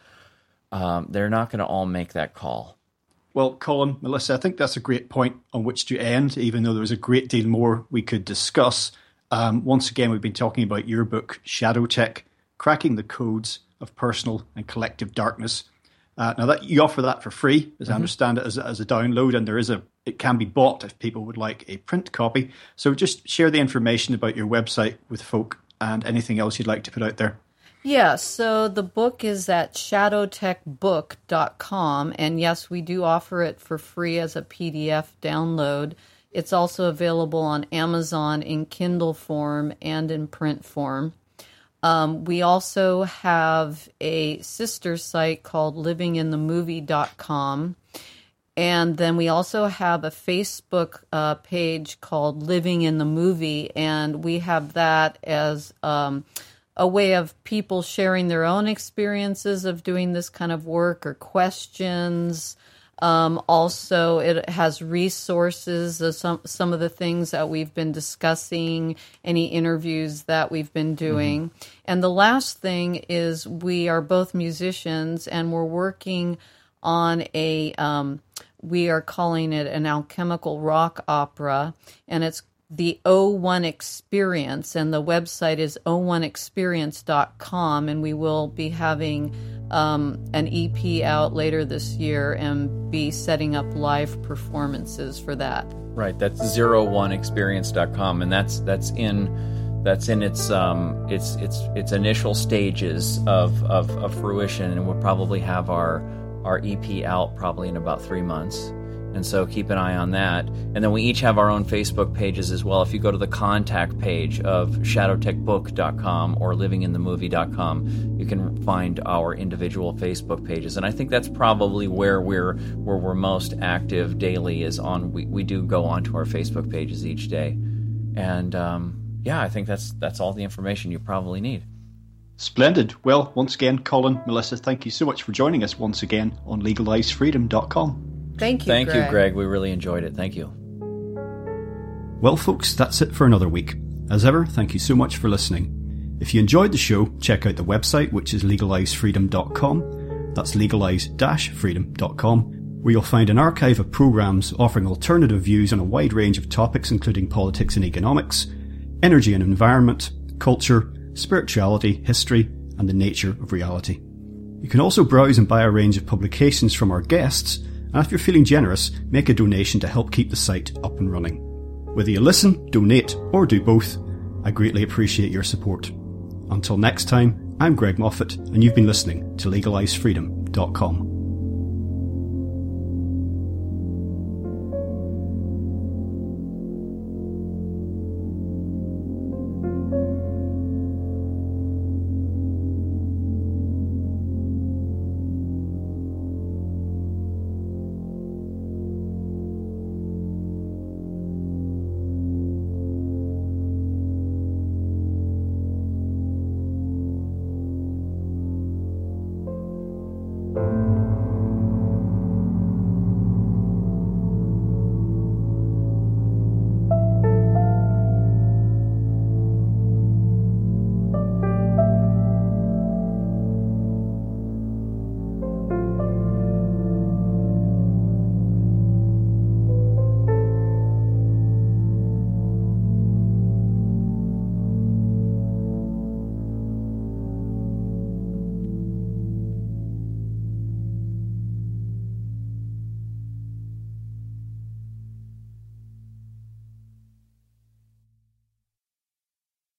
Speaker 4: um, they're not going to all make that call.
Speaker 3: Well, Colin, Melissa, I think that's a great point on which to end, even though there was a great deal more we could discuss. Um, once again, we've been talking about your book, Shadow Tech, Cracking the Codes of Personal and Collective Darkness. Uh, now, that you offer that for free, as mm-hmm. I understand it, as, as a download, and there is a it can be bought if people would like a print copy. So just share the information about your website with folk and anything else you'd like to put out there.
Speaker 5: Yeah, so the book is at shadow tech book dot com, and yes, we do offer it for free as a P D F download. It's also available on Amazon in Kindle form and in print form. Um, we also have a sister site called living in the movie dot com. And then we also have a Facebook uh, page called Living in the Movie, and we have that as um, a way of people sharing their own experiences of doing this kind of work or questions. Um, also, it has resources of some some of the things that we've been discussing, any interviews that we've been doing. Mm-hmm. And the last thing is we are both musicians, and we're working on a, um, we are calling it an alchemical rock opera, and it's the O one Experience, and the website is o one experience dot com, and we will be having um, an E P out later this year and be setting up live performances for that.
Speaker 4: Right, that's zero one experience dot com, and that's that's in that's in its um its its its initial stages of, of, of fruition, and we'll probably have our our E P out probably in about three months. And so keep an eye on that. And then we each have our own Facebook pages as well. If you go to the contact page of shadow tech book dot com or living in the movie dot com, you can find our individual Facebook pages. And I think that's probably where we're where we're most active daily is on, we, we do go onto our Facebook pages each day. And um, yeah, I think that's that's all the information you probably need.
Speaker 3: Splendid. Well, once again, Colin, Melissa, thank you so much for joining us once again on legalize freedom dot com.
Speaker 5: Thank you,
Speaker 4: Thank
Speaker 5: Greg.
Speaker 4: you, Greg. We really enjoyed it. Thank you.
Speaker 3: Well, folks, that's it for another week. As ever, thank you so much for listening. If you enjoyed the show, check out the website, which is legalize freedom dot com. That's legalize freedom dot com, where you'll find an archive of programs offering alternative views on a wide range of topics, including politics and economics, energy and environment, culture, spirituality, history, and the nature of reality. You can also browse and buy a range of publications from our guests, and if you're feeling generous, make a donation to help keep the site up and running. Whether you listen, donate, or do both, I greatly appreciate your support. Until next time, I'm Greg Moffat, and you've been listening to legalize freedom dot com.